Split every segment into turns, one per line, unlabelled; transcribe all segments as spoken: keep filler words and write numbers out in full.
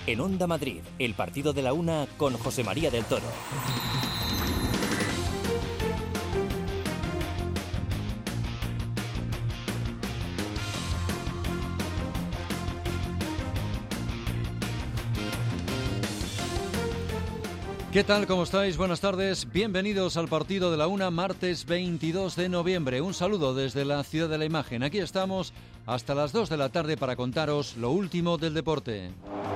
En Onda Madrid, el partido de la una con José María del Toro.
¿Qué tal? ¿Cómo estáis? Buenas tardes. Bienvenidos al partido de la una, martes veintidós de noviembre. Un saludo desde la Ciudad de la Imagen. Aquí estamos hasta las dos de la tarde para contaros lo último del deporte.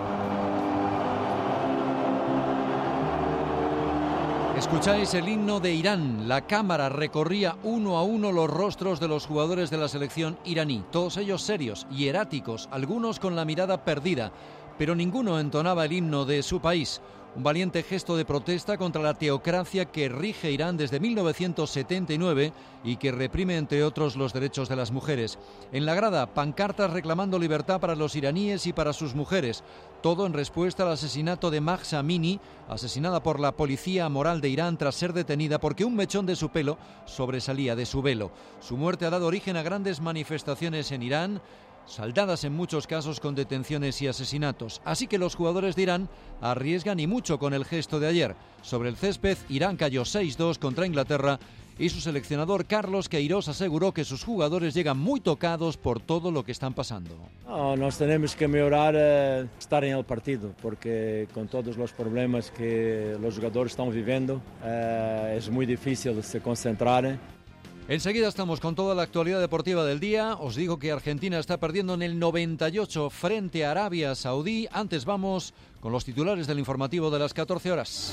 Escucháis el himno de Irán. La cámara recorría uno a uno los rostros de los jugadores de la selección iraní. Todos ellos serios, hieráticos, algunos con la mirada perdida, pero ninguno entonaba el himno de su país. Un valiente gesto de protesta contra la teocracia que rige Irán desde mil novecientos setenta y nueve y que reprime, entre otros, los derechos de las mujeres. En la grada, pancartas reclamando libertad para los iraníes y para sus mujeres. Todo en respuesta al asesinato de Mahsa Amini, asesinada por la policía moral de Irán tras ser detenida porque un mechón de su pelo sobresalía de su velo. Su muerte ha dado origen a grandes manifestaciones en Irán, saldadas en muchos casos con detenciones y asesinatos. Así que los jugadores de Irán arriesgan y mucho con el gesto de ayer. Sobre el césped, Irán cayó seis dos contra Inglaterra y su seleccionador Carlos Queiroz aseguró que sus jugadores llegan muy tocados por todo lo que están pasando.
No, nos tenemos que mejorar eh, estar en el partido, porque con todos los problemas que los jugadores están viviendo, eh, es muy difícil se concentrar.
Enseguida estamos con toda la actualidad deportiva del día. Os digo que Argentina está perdiendo en el noventa y ocho frente a Arabia Saudí. Antes vamos con los titulares del informativo de las catorce horas.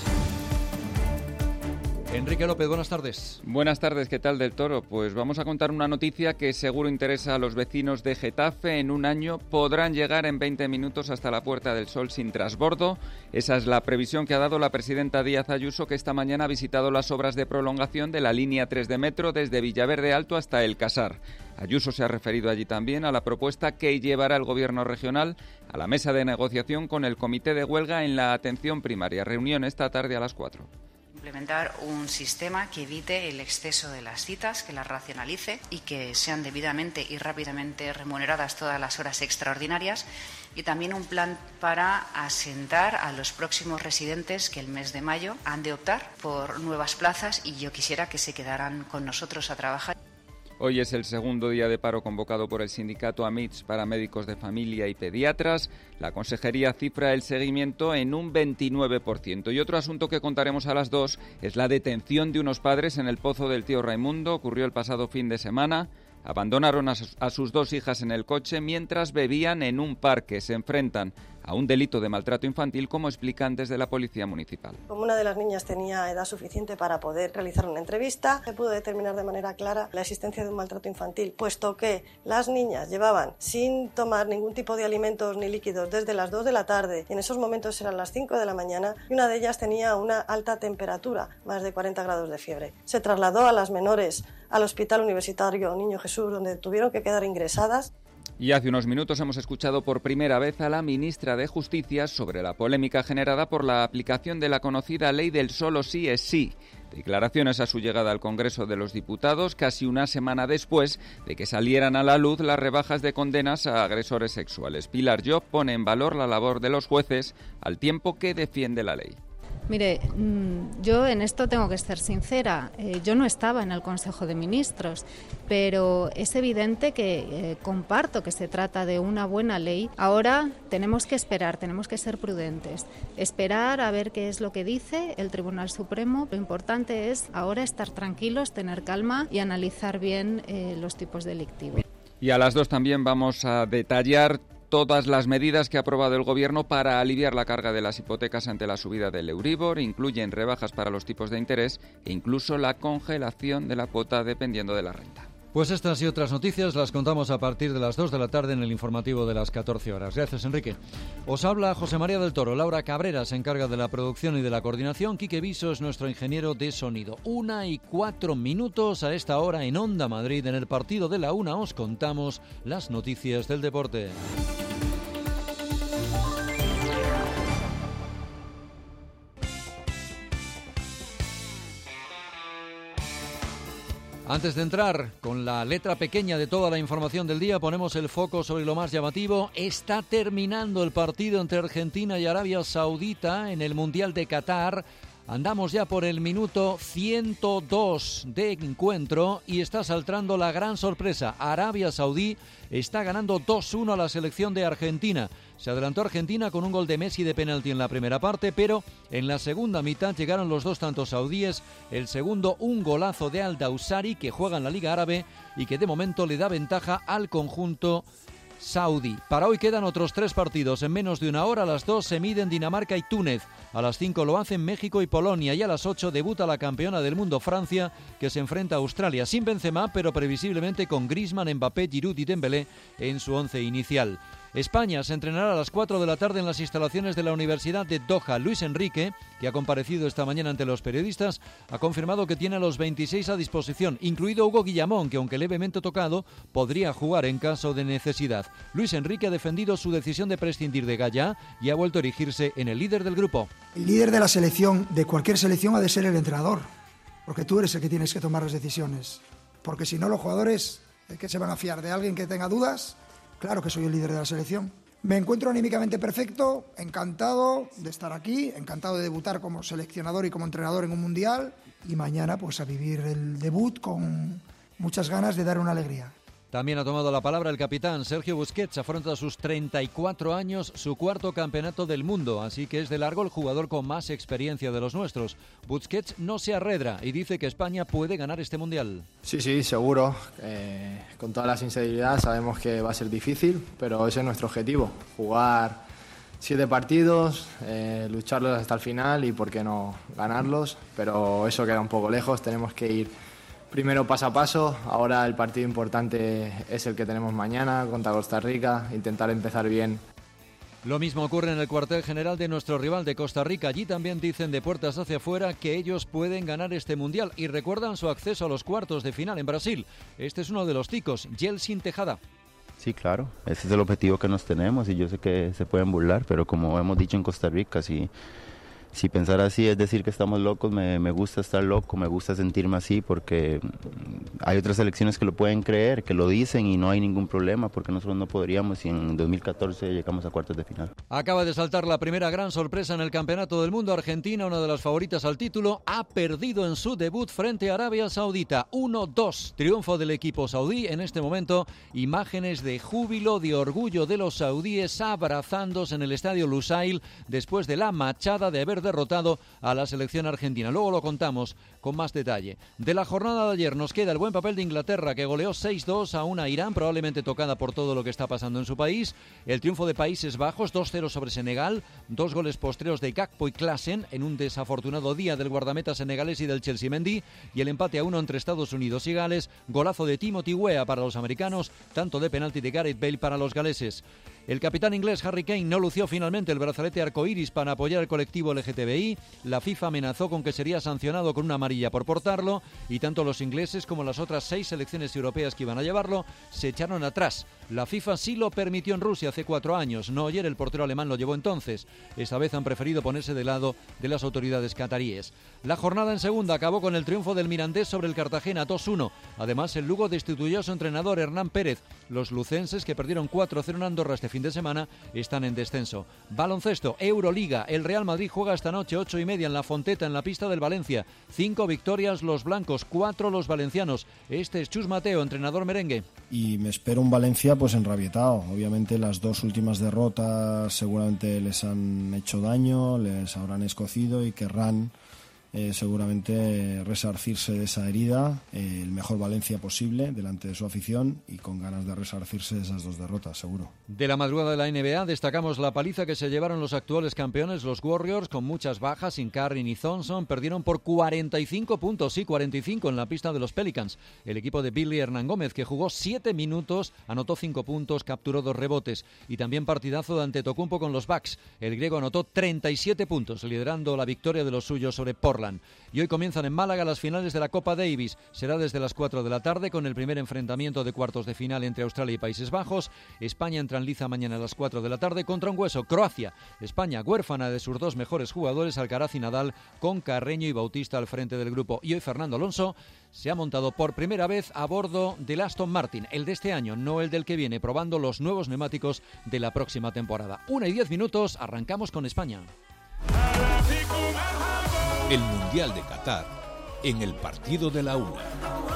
Enrique López, buenas tardes.
Buenas tardes, ¿qué tal, del Toro? Pues vamos a contar una noticia que seguro interesa a los vecinos de Getafe. En un año podrán llegar en veinte minutos hasta la Puerta del Sol sin trasbordo. Esa es la previsión que ha dado la presidenta Díaz Ayuso, que esta mañana ha visitado las obras de prolongación de la línea tres de metro desde Villaverde Alto hasta El Casar. Ayuso se ha referido allí también a la propuesta que llevará el gobierno regional a la mesa de negociación con el comité de huelga en la atención primaria. Reunión esta tarde a las cuatro.
Implementar un sistema que evite el exceso de las citas, que las racionalice y que sean debidamente y rápidamente remuneradas todas las horas extraordinarias, y también un plan para asentar a los próximos residentes que el mes de mayo han de optar por nuevas plazas y yo quisiera que se quedaran con nosotros a trabajar.
Hoy es el segundo día de paro convocado por el sindicato AMITS para médicos de familia y pediatras. La consejería cifra el seguimiento en un veintinueve por ciento. Y otro asunto que contaremos a las dos es la detención de unos padres en el Pozo del Tío Raimundo. Ocurrió el pasado fin de semana. Abandonaron a sus, a sus dos hijas en el coche mientras bebían en un parque. Se enfrentan a un delito de maltrato infantil, como explican desde la Policía Municipal.
Como una de las niñas tenía edad suficiente para poder realizar una entrevista, se pudo determinar de manera clara la existencia de un maltrato infantil, puesto que las niñas llevaban sin tomar ningún tipo de alimentos ni líquidos desde las dos de la tarde, y en esos momentos eran las cinco de la mañana, y una de ellas tenía una alta temperatura, más de cuarenta grados de fiebre. Se trasladó a las menores al Hospital Universitario Niño Jesús, donde tuvieron que quedar ingresadas.
Y hace unos minutos hemos escuchado por primera vez a la ministra de Justicia sobre la polémica generada por la aplicación de la conocida ley del solo sí es sí. Declaraciones a su llegada al Congreso de los Diputados, casi una semana después de que salieran a la luz las rebajas de condenas a agresores sexuales. Pilar Llop pone en valor la labor de los jueces al tiempo que defiende la ley.
Mire, yo en esto tengo que ser sincera. Eh, yo no estaba en el Consejo de Ministros, pero es evidente que eh, comparto que se trata de una buena ley. Ahora tenemos que esperar, tenemos que ser prudentes. Esperar a ver qué es lo que dice el Tribunal Supremo. Lo importante es ahora estar tranquilos, tener calma y analizar bien eh, los tipos delictivos.
Y a las dos también vamos a detallar todas las medidas que ha aprobado el Gobierno para aliviar la carga de las hipotecas ante la subida del Euribor. Incluyen rebajas para los tipos de interés e incluso la congelación de la cuota dependiendo de la renta.
Pues estas y otras noticias las contamos a partir de las dos de la tarde en el informativo de las catorce horas. Gracias, Enrique. Os habla José María del Toro. Laura Cabrera se encarga de la producción y de la coordinación. Quique Viso es nuestro ingeniero de sonido. Una y cuatro minutos a esta hora en Onda Madrid. En el partido de la una os contamos las noticias del deporte. Antes de entrar con la letra pequeña de toda la información del día, ponemos el foco sobre lo más llamativo. Está terminando el partido entre Argentina y Arabia Saudita en el Mundial de Qatar. Andamos ya por el minuto ciento dos de encuentro y está saltando la gran sorpresa. Arabia Saudí está ganando dos uno a la selección de Argentina. Se adelantó Argentina con un gol de Messi de penalti en la primera parte, pero en la segunda mitad llegaron los dos tantos saudíes. El segundo, un golazo de Al-Dawsari, que juega en la Liga Árabe y que de momento le da ventaja al conjunto saudí. Para hoy quedan otros tres partidos. En menos de una hora, a las dos se miden Dinamarca y Túnez. A las cinco lo hacen México y Polonia. Y a las ocho debuta la campeona del mundo Francia, que se enfrenta a Australia sin Benzema, pero previsiblemente con Griezmann, Mbappé, Giroud y Dembélé en su once inicial. España se entrenará a las cuatro de la tarde en las instalaciones de la Universidad de Doha. Luis Enrique, que ha comparecido esta mañana ante los periodistas, ha confirmado que tiene a los veintiséis a disposición, incluido Hugo Guillamón, que aunque levemente tocado, podría jugar en caso de necesidad. Luis Enrique ha defendido su decisión de prescindir de Gallá y ha vuelto a erigirse en el líder del grupo.
El líder de la selección, de cualquier selección, ha de ser el entrenador, porque tú eres el que tienes que tomar las decisiones. Porque si no, los jugadores, ¿de qué se van a fiar? ¿De alguien que tenga dudas? Claro que soy el líder de la selección. Me encuentro anímicamente perfecto, encantado de estar aquí, encantado de debutar como seleccionador y como entrenador en un mundial y mañana pues a vivir el debut con muchas ganas de dar una alegría.
También ha tomado la palabra el capitán Sergio Busquets. Afronta a sus treinta y cuatro años su cuarto campeonato del mundo, así que es de largo el jugador con más experiencia de los nuestros. Busquets no se arredra y dice que España puede ganar este mundial.
Sí, sí, seguro. Eh, con toda la sinceridad sabemos que va a ser difícil, pero ese es nuestro objetivo, jugar siete partidos, eh, lucharlos hasta el final y por qué no ganarlos, pero eso queda un poco lejos, tenemos que ir primero paso a paso. Ahora el partido importante es el que tenemos mañana contra Costa Rica, intentar empezar bien.
Lo mismo ocurre en el cuartel general de nuestro rival de Costa Rica. Allí también dicen de puertas hacia afuera que ellos pueden ganar este mundial y recuerdan su acceso a los cuartos de final en Brasil. Este es uno de los ticos, Yeltsin Tejada.
Sí, claro, ese es el objetivo que nos tenemos y yo sé que se pueden burlar, pero como hemos dicho en Costa Rica, si... Si pensar así es decir que estamos locos, me, me gusta estar loco, me gusta sentirme así porque hay otras selecciones que lo pueden creer, que lo dicen y no hay ningún problema porque nosotros no podríamos y en dos mil catorce llegamos a cuartos de final.
Acaba de saltar la primera gran sorpresa en el Campeonato del Mundo. Argentina, una de las favoritas al título, ha perdido en su debut frente a Arabia Saudita. uno dos, triunfo del equipo saudí. En este momento, imágenes de júbilo, de orgullo de los saudíes abrazándose en el estadio Lusail después de la machada de haber derrotado a la selección argentina. Luego lo contamos con más detalle. De la jornada de ayer nos queda el buen papel de Inglaterra, que goleó seis dos a una Irán, probablemente tocada por todo lo que está pasando en su país. El triunfo de Países Bajos, dos cero sobre Senegal, dos goles postreros de Gakpo y Klaassen en un desafortunado día del guardameta senegalés y del Chelsea Mendy, y el empate a uno entre Estados Unidos y Gales, golazo de Timothy Weah para los americanos, tanto de penalti de Gareth Bale para los galeses. El capitán inglés Harry Kane no lució finalmente el brazalete arcoíris para apoyar al colectivo L G T B I. La FIFA amenazó con que sería sancionado con una amarilla por portarlo y tanto los ingleses como las otras seis selecciones europeas que iban a llevarlo se echaron atrás. La FIFA sí lo permitió en Rusia hace cuatro años. Neuer, el portero alemán, lo llevó entonces. Esta vez han preferido ponerse de lado de las autoridades cataríes. La jornada en segunda acabó con el triunfo del Mirandés sobre el Cartagena dos uno. Además, el Lugo destituyó a su entrenador Hernán Pérez. Los lucenses, que perdieron cuatro cero en Andorra este fin de semana, están en descenso. Baloncesto, Euroliga. El Real Madrid juega esta noche ocho y media en la Fonteta, en la pista del Valencia. Cinco victorias los blancos, cuatro los valencianos. Este es Chus Mateo, entrenador merengue.
Y me espero un Valencia pues enrabietado. Obviamente las dos últimas derrotas seguramente les han hecho daño, les habrán escocido y querrán Eh, seguramente resarcirse de esa herida, eh, el mejor Valencia posible delante de su afición y con ganas de resarcirse de esas dos derrotas, seguro.
De la madrugada de la N B A destacamos la paliza que se llevaron los actuales campeones, los Warriors, con muchas bajas, sin Curry ni Thompson, perdieron por cuarenta y cinco puntos, sí, cuarenta y cinco en la pista de los Pelicans. El equipo de Billy Hernán Gómez, que jugó siete minutos, anotó cinco puntos, capturó dos rebotes y también partidazo de Antetokounmpo con los Bucks. El griego anotó treinta y siete puntos, liderando la victoria de los suyos sobre Portland. Portland. Y hoy comienzan en Málaga las finales de la Copa Davis. Será desde las cuatro de la tarde con el primer enfrentamiento de cuartos de final entre Australia y Países Bajos. España entra en liza mañana a las cuatro de la tarde contra un hueso, Croacia. España huérfana de sus dos mejores jugadores, Alcaraz y Nadal, con Carreño y Bautista al frente del grupo. Y hoy Fernando Alonso se ha montado por primera vez a bordo del Aston Martin, el de este año, no el del que viene, probando los nuevos neumáticos de la próxima temporada. Una y diez minutos, arrancamos con España.
El Mundial de Qatar en el partido de la una.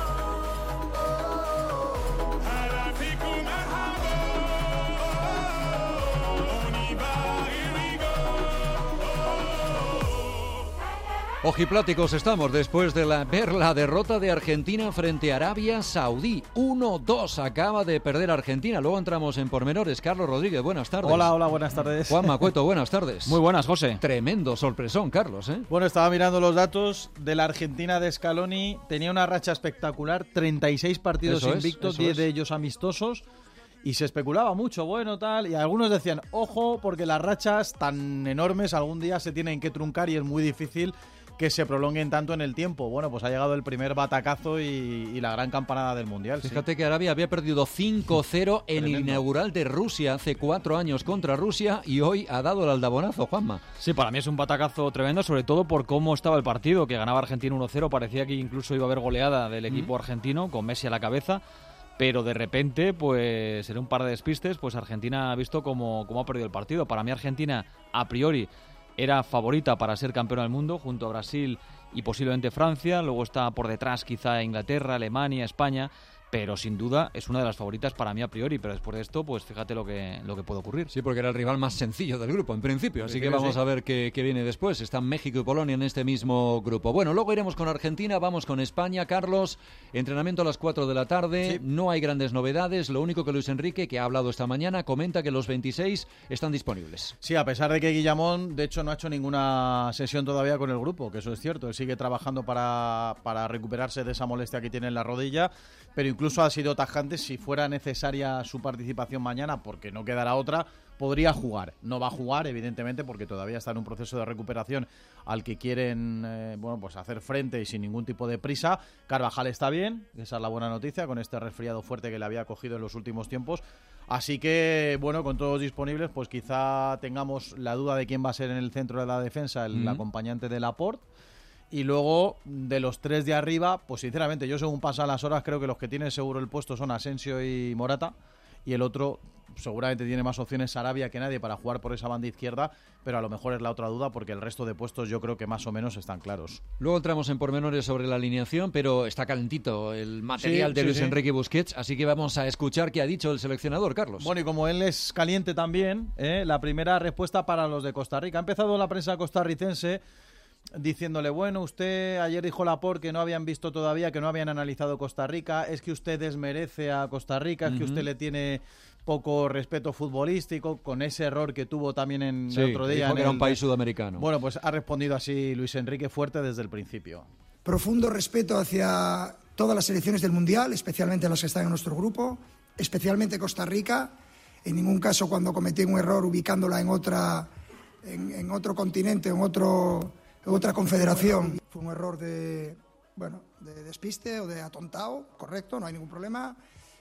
Ojipláticos estamos después de la, ver la derrota de Argentina frente a Arabia Saudí. uno dos acaba de perder Argentina. Luego entramos en pormenores. Carlos Rodríguez, buenas tardes.
Hola, hola, buenas tardes.
Juan Macueto, buenas tardes.
Muy buenas, José.
Tremendo sorpresón, Carlos, ¿eh?
Bueno, estaba mirando los datos de la Argentina de Scaloni. Tenía una racha espectacular, treinta y seis partidos eso invictos, es, diez es. de ellos amistosos. Y se especulaba mucho, bueno, tal, y algunos decían, ojo, porque las rachas tan enormes algún día se tienen que truncar y es muy difícil que se prolonguen tanto en el tiempo. Bueno, pues ha llegado el primer batacazo y, y la gran campanada del Mundial.
Fíjate
sí.
que Arabia había perdido cinco cero en el inaugural de Rusia hace cuatro años contra Rusia y hoy ha dado el aldabonazo, Juanma.
Sí, para mí es un batacazo tremendo, sobre todo por cómo estaba el partido, que ganaba Argentina uno cero, parecía que incluso iba a haber goleada del equipo mm. argentino, con Messi a la cabeza. Pero de repente, pues en un par de despistes, pues Argentina ha visto cómo, cómo ha perdido el partido. Para mí Argentina, a priori, era favorita para ser campeona del mundo, junto a Brasil y posiblemente Francia. Luego está por detrás quizá Inglaterra, Alemania, España. Pero sin duda es una de las favoritas para mí a priori, pero después de esto, pues fíjate lo que, lo que puede ocurrir.
Sí, porque era el rival más sencillo del grupo, en principio, así sí, que vamos sí. a ver qué, qué viene después. Están México y Polonia en este mismo grupo. Bueno, luego iremos con Argentina, vamos con España. Carlos, entrenamiento a las cuatro de la tarde, sí. no hay grandes novedades, lo único que Luis Enrique, que ha hablado esta mañana, comenta que los veintiséis están disponibles.
Sí, a pesar de que Guillamón, de hecho, no ha hecho ninguna sesión todavía con el grupo, que eso es cierto, él sigue trabajando para, para recuperarse de esa molestia que tiene en la rodilla, pero incluso ha sido tajante, si fuera necesaria su participación mañana, porque no quedará otra, podría jugar. No va a jugar, evidentemente, porque todavía está en un proceso de recuperación al que quieren eh, bueno, pues hacer frente y sin ningún tipo de prisa. Carvajal está bien, esa es la buena noticia, con este resfriado fuerte que le había cogido en los últimos tiempos. Así que, bueno, con todos disponibles, pues quizá tengamos la duda de quién va a ser en el centro de la defensa, el mm. acompañante de Laporte. Y luego, de los tres de arriba, pues sinceramente, yo según pasan las horas, creo que los que tienen seguro el puesto son Asensio y Morata, y el otro seguramente tiene más opciones Sarabia que nadie para jugar por esa banda izquierda, pero a lo mejor es la otra duda, porque el resto de puestos yo creo que más o menos están claros.
Luego entramos en pormenores sobre la alineación, pero está calentito el material sí, de sí, Luis sí. Enrique Busquets, así que vamos a escuchar qué ha dicho el seleccionador, Carlos.
Bueno, y como él es caliente también, ¿eh? la primera respuesta para los de Costa Rica. Ha empezado la prensa costarricense diciéndole, bueno, usted ayer dijo Laporte que no habían visto todavía, que no habían analizado Costa Rica, es que usted desmerece a Costa Rica, es uh-huh. que usted le tiene poco respeto futbolístico, con ese error que tuvo también en
sí,
el otro día.
Dijo que
en
era
el...
un país sudamericano.
Bueno, pues ha respondido así Luis Enrique fuerte desde el principio.
Profundo respeto hacia todas las selecciones del Mundial, especialmente las que están en nuestro grupo, especialmente Costa Rica. En ningún caso cuando cometí un error ubicándola en otra, en, en otro continente, en otro... otra confederación. Fue un error de, bueno, de despiste o de atontado, correcto, no hay ningún problema,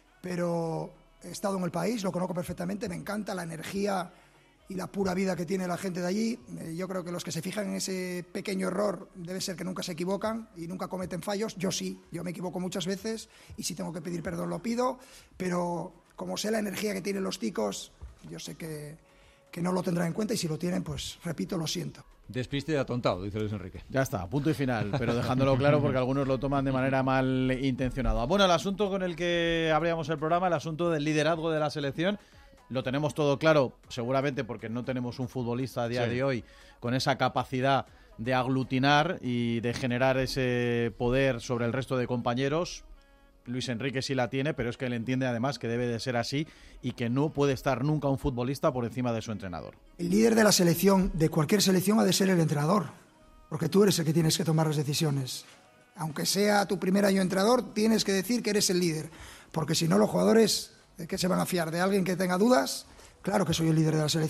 pero he estado en el país, lo conozco perfectamente, me encanta la energía y la pura vida que tiene la gente de allí. Yo creo que los que se fijan en ese pequeño error debe ser que nunca se equivocan y nunca cometen fallos. Yo sí, yo me equivoco muchas veces y si tengo que pedir perdón lo pido, pero como sé la energía que tienen los ticos, yo sé que, que no lo tendrán en cuenta y si lo tienen, pues repito, lo siento.
Despiste de atontado, dice Luis Enrique.
Ya está, punto y final, pero dejándolo claro porque algunos lo toman de manera mal intencionada. Bueno, el asunto con el que abríamos el programa, el asunto del liderazgo de la selección, lo tenemos todo claro, seguramente porque no tenemos un futbolista a día sí. de hoy con esa capacidad de aglutinar y de generar ese poder sobre el resto de compañeros. Luis Enrique sí la tiene, pero es que él entiende además que debe de ser así y que no puede estar nunca un futbolista por encima de su entrenador.
El líder de la selección, de cualquier selección, ha de ser el entrenador, porque tú eres el que tienes que tomar las decisiones. Aunque sea tu primer año entrenador, tienes que decir que eres el líder, porque si no los jugadores, ¿de qué se van a fiar? ¿De alguien que tenga dudas? Claro que soy el líder de la selección.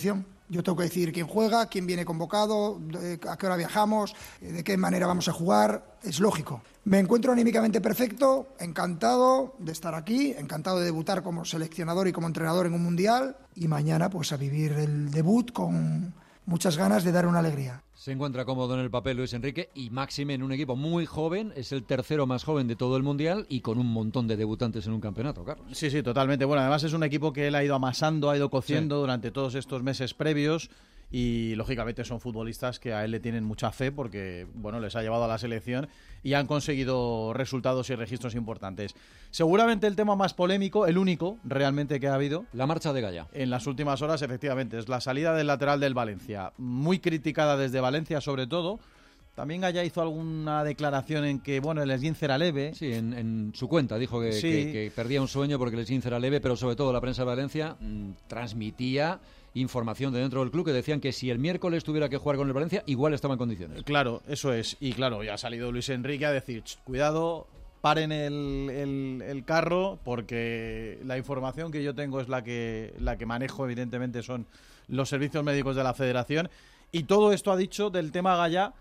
Yo tengo que decir quién juega, quién viene convocado, a qué hora viajamos, de qué manera vamos a jugar. Es lógico. Me encuentro anímicamente perfecto, encantado de estar aquí, encantado de debutar como seleccionador y como entrenador en un mundial, y mañana pues a vivir el debut con muchas ganas de dar una alegría.
Se encuentra cómodo en el papel Luis Enrique y máxime en un equipo muy joven, es el tercero más joven de todo el mundial y con un montón de debutantes en un campeonato, Carlos.
Sí, sí, totalmente. Bueno, además es un equipo que él ha ido amasando, ha ido cociendo sí. durante todos estos meses previos. Y lógicamente son futbolistas que a él le tienen mucha fe porque bueno, les ha llevado a la selección y han conseguido resultados y registros importantes. Seguramente el tema más polémico, el único realmente que ha habido,
la marcha de Gaya
en las últimas horas, efectivamente, es la salida del lateral del Valencia, muy criticada desde Valencia sobre todo. También Gaya hizo alguna declaración en que, bueno, el esguince era leve.
Sí, en, en su cuenta dijo que,
sí.
que, que perdía un sueño porque el esguince era leve, pero sobre todo la prensa de Valencia mmm, transmitía información de dentro del club que decían que si el miércoles tuviera que jugar con el Valencia, igual estaba en condiciones.
Claro, eso es. Y claro, ya ha salido Luis Enrique a decir, cuidado, paren el, el, el carro, porque la información que yo tengo es la que, la que manejo, evidentemente, son los servicios médicos de la Federación. Y todo esto ha dicho del tema Gaya,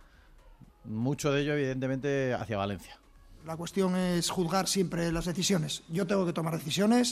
mucho de ello, evidentemente, hacia Valencia.
La cuestión es juzgar siempre las decisiones. Yo tengo que tomar decisiones.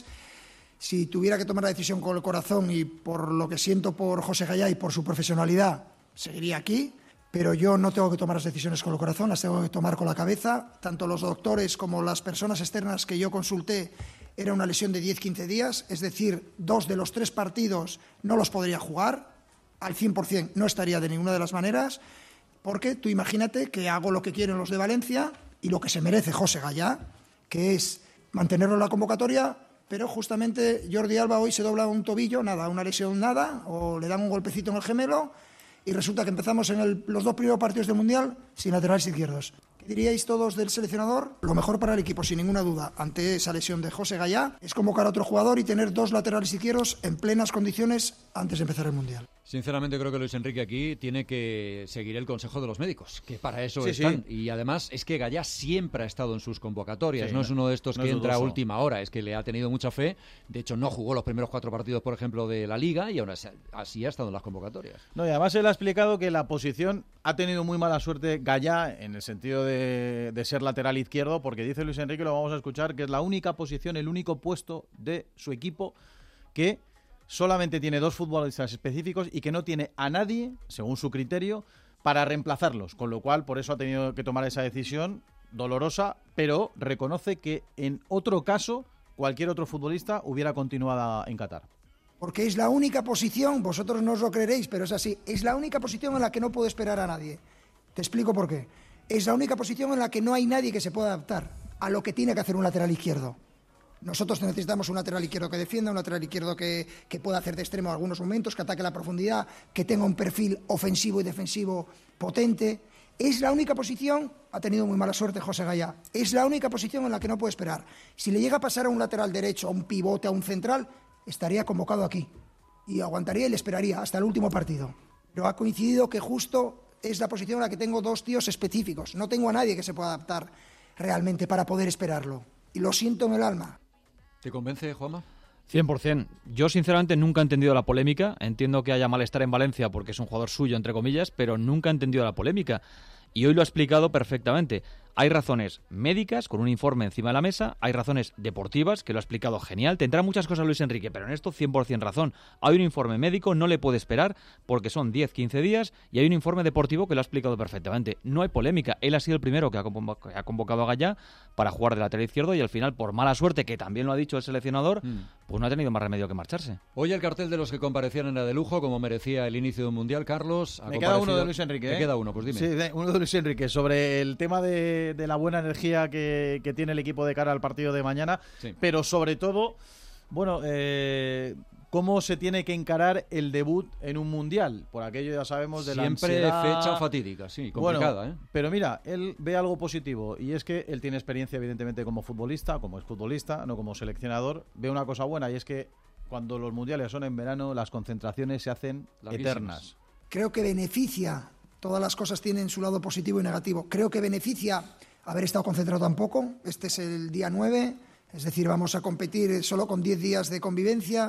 Si tuviera que tomar la decisión con el corazón y por lo que siento por José Gaya y por su profesionalidad, seguiría aquí, pero yo no tengo que tomar las decisiones con el corazón, las tengo que tomar con la cabeza. Tanto los doctores como las personas externas que yo consulté, era una lesión de diez a quince días, es decir, dos de los tres partidos no los podría jugar, al cien por cien no estaría de ninguna de las maneras, porque tú imagínate que hago lo que quieren los de Valencia y lo que se merece José Gaya, que es mantenerlo en la convocatoria. Pero justamente Jordi Alba hoy se dobla un tobillo, nada, una lesión nada, o le dan un golpecito en el gemelo y resulta que empezamos en el, los dos primeros partidos del Mundial sin laterales izquierdos. ¿Qué diríais todos del seleccionador? Lo mejor para el equipo, sin ninguna duda, ante esa lesión de José Gaya, es convocar a otro jugador y tener dos laterales izquierdos en plenas condiciones antes de empezar el Mundial.
Sinceramente creo que Luis Enrique aquí tiene que seguir el consejo de los médicos, que para eso
sí,
están.
Sí.
Y además es que Gaya siempre ha estado en sus convocatorias,
sí,
no es uno de estos
no
que
es
entra a
dudoso.
última hora, es que le ha tenido mucha fe. De hecho no jugó los primeros cuatro partidos, por ejemplo, de la Liga y aún así, así ha estado en las convocatorias.
No, y además él ha explicado que la posición ha tenido muy mala suerte Gaya en el sentido de, de ser lateral izquierdo, porque dice Luis Enrique, lo vamos a escuchar, que es la única posición, el único puesto de su equipo que solamente tiene dos futbolistas específicos y que no tiene a nadie, según su criterio, para reemplazarlos. Con lo cual, por eso ha tenido que tomar esa decisión dolorosa, pero reconoce que en otro caso, cualquier otro futbolista hubiera continuado en Qatar.
Porque es la única posición, vosotros no os lo creeréis, pero es así, es la única posición en la que no puedo esperar a nadie. Te explico por qué. Es la única posición en la que no hay nadie que se pueda adaptar a lo que tiene que hacer un lateral izquierdo. Nosotros necesitamos un lateral izquierdo que defienda, un lateral izquierdo que, que pueda hacer de extremo en algunos momentos, que ataque la profundidad, que tenga un perfil ofensivo y defensivo potente. Es la única posición, ha tenido muy mala suerte José Gaya, es la única posición en la que no puede esperar. Si le llega a pasar a un lateral derecho, a un pivote, a un central, estaría convocado aquí y aguantaría y le esperaría hasta el último partido. Pero ha coincidido que justo es la posición en la que tengo dos tíos específicos. No tengo a nadie que se pueda adaptar realmente para poder esperarlo. Y lo siento en el alma.
¿Te convence, Juanma?
cien por ciento. Yo, sinceramente, nunca he entendido la polémica. Entiendo que haya malestar en Valencia porque es un jugador suyo, entre comillas, pero nunca he entendido la polémica. Y hoy lo ha explicado perfectamente. Hay razones médicas, con un informe encima de la mesa, hay razones deportivas, que lo ha explicado genial. Tendrá muchas cosas Luis Enrique, pero en esto cien por ciento razón. Hay un informe médico, no le puede esperar, porque son diez a quince días, y hay un informe deportivo que lo ha explicado perfectamente. No hay polémica. Él ha sido el primero que ha convocado a Gaya para jugar de lateral izquierdo, y al final, por mala suerte, que también lo ha dicho el seleccionador, mm. pues no ha tenido más remedio que marcharse.
Hoy el cartel de los que comparecían era de lujo, como merecía el inicio de un Mundial. Carlos,
me queda uno de Luis Enrique.
Me
¿eh?
queda uno, pues dime.
Sí, de, uno de Luis Enrique, sobre el tema de, de la buena energía Que, que tiene el equipo de cara al partido de mañana, sí. Pero sobre todo, bueno, eh, cómo se tiene que encarar el debut en un mundial, por aquello ya sabemos de
siempre
la ansiedad.
Fecha fatídica, sí, complicada,
bueno,
¿eh?
Pero mira, él ve algo positivo y es que él tiene experiencia evidentemente como futbolista, como exfutbolista, no como seleccionador. Ve una cosa buena y es que cuando los mundiales son en verano, las concentraciones se hacen larguísimas. Eternas.
Creo que beneficia, todas las cosas tienen su lado positivo y negativo. Creo que beneficia haber estado concentrado tan poco. Este es el día nueve, es decir, vamos a competir solo con diez días de convivencia.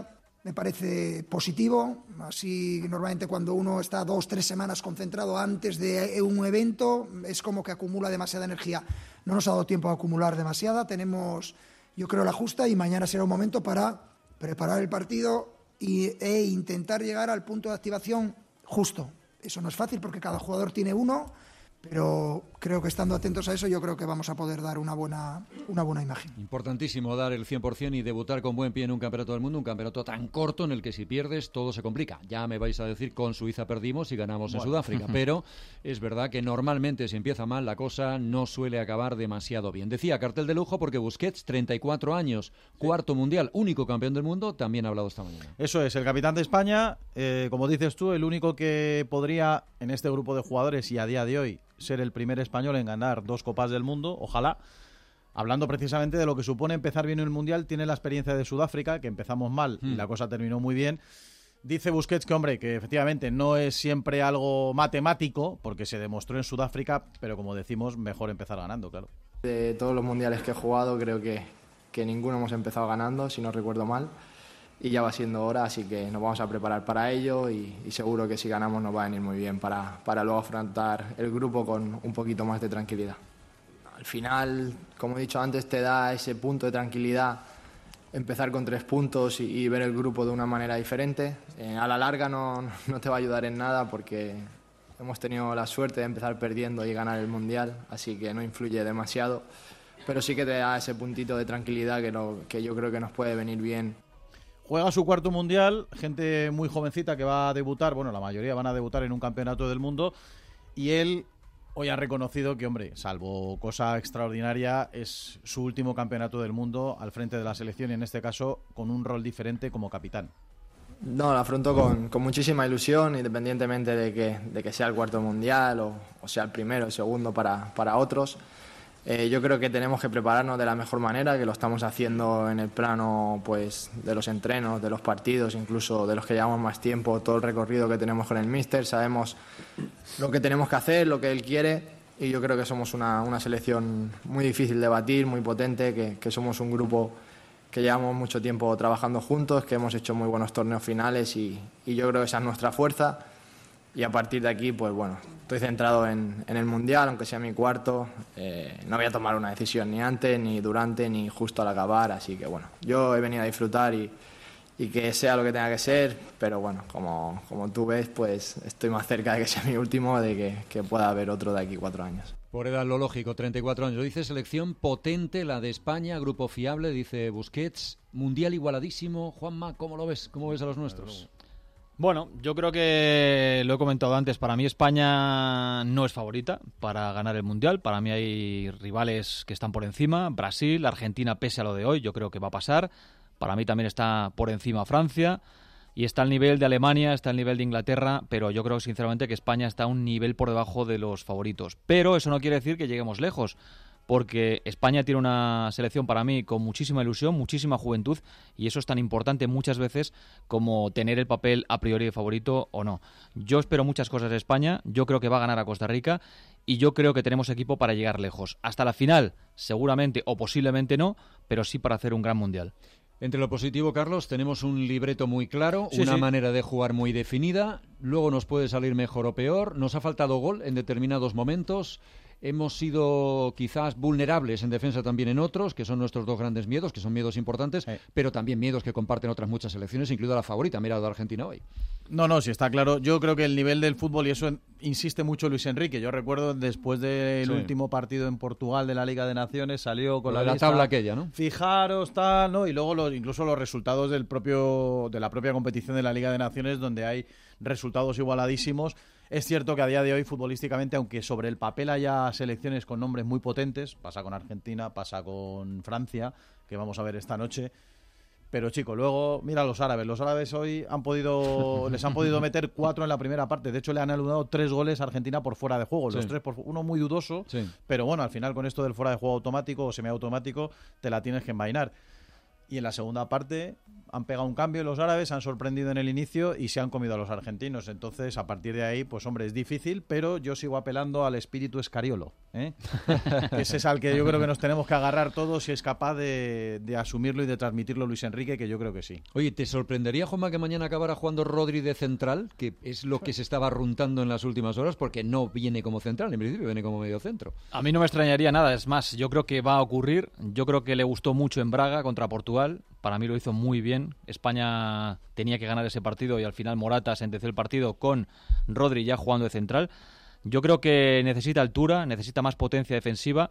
me parece positivo. Así, normalmente cuando uno está dos, tres semanas concentrado antes de un evento, es como que acumula demasiada energía. No nos ha dado tiempo a acumular demasiada, tenemos, yo creo, la justa, y mañana será un momento para preparar el partido y, e intentar llegar al punto de activación justo. Eso no es fácil porque cada jugador tiene uno, pero creo que estando atentos a eso, yo creo que vamos a poder dar una buena, una buena imagen.
Importantísimo dar el cien por ciento y debutar con buen pie en un campeonato del mundo, un campeonato tan corto en el que si pierdes todo se complica. Ya me vais a decir, con Suiza perdimos y ganamos bueno. en Sudáfrica, pero es verdad que normalmente si empieza mal la cosa no suele acabar demasiado bien. Decía, cartel de lujo porque Busquets, treinta y cuatro años, cuarto mundial, único campeón del mundo, también ha hablado esta mañana.
Eso es, el capitán de España, eh, como dices tú, el único que podría en este grupo de jugadores y a día de hoy ser el primer español en ganar dos Copas del Mundo, ojalá. Hablando precisamente de lo que supone empezar bien el Mundial, tiene la experiencia de Sudáfrica, que empezamos mal mm. y la cosa terminó muy bien. Dice Busquets que, hombre, que efectivamente no es siempre algo matemático, porque se demostró en Sudáfrica, pero como decimos, mejor empezar ganando, claro.
De todos los mundiales que he jugado, creo que, que ninguno hemos empezado ganando, si no recuerdo mal. Y ya va siendo hora, así que nos vamos a preparar para ello y, y seguro que si ganamos nos va a venir muy bien para, para luego afrontar el grupo con un poquito más de tranquilidad. Al final, como he dicho antes, te da ese punto de tranquilidad empezar con tres puntos y, y ver el grupo de una manera diferente. Eh, a la larga no, no te va a ayudar en nada porque hemos tenido la suerte de empezar perdiendo y ganar el Mundial, así que no influye demasiado, pero sí que te da ese puntito de tranquilidad que, no, que yo creo que nos puede venir bien.
Juega su cuarto mundial, gente muy jovencita que va a debutar, bueno, la mayoría van a debutar en un campeonato del mundo, y él hoy ha reconocido que, hombre, salvo cosa extraordinaria, es su último campeonato del mundo al frente de la selección y en este caso con un rol diferente como capitán.
No, lo afronto con, con muchísima ilusión, independientemente de que, de que sea el cuarto mundial o, o sea el primero, el segundo para, para otros. Eh, yo creo que tenemos que prepararnos de la mejor manera, que lo estamos haciendo en el plano pues, de los entrenos, de los partidos, incluso de los que llevamos más tiempo, todo el recorrido que tenemos con el míster. Sabemos lo que tenemos que hacer, lo que él quiere, y yo creo que somos una, una selección muy difícil de batir, muy potente, que, que somos un grupo que llevamos mucho tiempo trabajando juntos, que hemos hecho muy buenos torneos finales y, y yo creo que esa es nuestra fuerza. Y a partir de aquí, pues bueno, estoy centrado en, en el Mundial, aunque sea mi cuarto. Eh, no voy a tomar una decisión ni antes, ni durante, ni justo al acabar. Así que bueno, yo he venido a disfrutar y, y que sea lo que tenga que ser. Pero bueno, como, como tú ves, pues estoy más cerca de que sea mi último, de que, que pueda haber otro de aquí cuatro años.
Por edad lo lógico, treinta y cuatro años. Lo dice selección potente, la de España, grupo fiable, dice Busquets. Mundial igualadísimo. Juanma, ¿cómo lo ves? ¿Cómo ves a los nuestros?
Bueno, yo creo que lo he comentado antes, para mí España no es favorita para ganar el Mundial, para mí hay rivales que están por encima, Brasil, Argentina pese a lo de hoy, yo creo que va a pasar, para mí también está por encima Francia y está al nivel de Alemania, está al nivel de Inglaterra, pero yo creo sinceramente que España está a un nivel por debajo de los favoritos, pero eso no quiere decir que lleguemos lejos, porque España tiene una selección para mí con muchísima ilusión, muchísima juventud, y eso es tan importante muchas veces como tener el papel a priori de favorito o no. Yo espero muchas cosas de España, yo creo que va a ganar a Costa Rica, y yo creo que tenemos equipo para llegar lejos. Hasta la final, seguramente o posiblemente no, pero sí para hacer un gran mundial.
Entre lo positivo, Carlos, tenemos un libreto muy claro,
sí,
una
sí.
manera de jugar muy definida, luego nos puede salir mejor o peor, nos ha faltado gol en determinados momentos. Hemos sido quizás vulnerables en defensa también en otros, que son nuestros dos grandes miedos, que son miedos importantes, sí. pero también miedos que comparten otras muchas selecciones, incluida la favorita, mira de Argentina hoy.
No, no, sí está claro. Yo creo que el nivel del fútbol, y eso insiste mucho Luis Enrique, yo recuerdo después del sí. último partido en Portugal de la Liga de Naciones, salió con la,
la
lista,
tabla aquella, ¿no?
Fijaros, tal, ¿no? Y luego los, incluso los resultados del propio de la propia competición de la Liga de Naciones, donde hay resultados igualadísimos. Es cierto que a día de hoy, futbolísticamente, aunque sobre el papel haya selecciones con nombres muy potentes, pasa con Argentina, pasa con Francia, que vamos a ver esta noche, pero chico, luego mira a los árabes. Los árabes hoy han podido les han podido meter cuatro en la primera parte. De hecho, le han anulado tres goles a Argentina por fuera de juego. Los sí. tres por uno muy dudoso, sí. pero bueno, al final con esto del fuera de juego automático o semiautomático te la tienes que envainar. y en la segunda parte han pegado un cambio los árabes, han sorprendido en el inicio y se han comido a los argentinos. Entonces, a partir de ahí, pues hombre, es difícil, pero yo sigo apelando al espíritu escariolo, ¿eh? Ese es al que yo creo que nos tenemos que agarrar todos, si es capaz de, de asumirlo y de transmitirlo Luis Enrique, que yo creo que sí.
Oye, ¿te sorprendería, Juanma, que mañana acabara jugando Rodri de central? Que es lo que se estaba runtando en las últimas horas, porque no viene como central, en principio viene como medio centro.
A mí no me extrañaría nada, es más, yo creo que va a ocurrir. Yo creo que le gustó mucho en Braga contra Portugal, para mí lo hizo muy bien. España tenía que ganar ese partido y al final Morata sentenció el partido con Rodri ya jugando de central. Yo creo que necesita altura, necesita más potencia defensiva,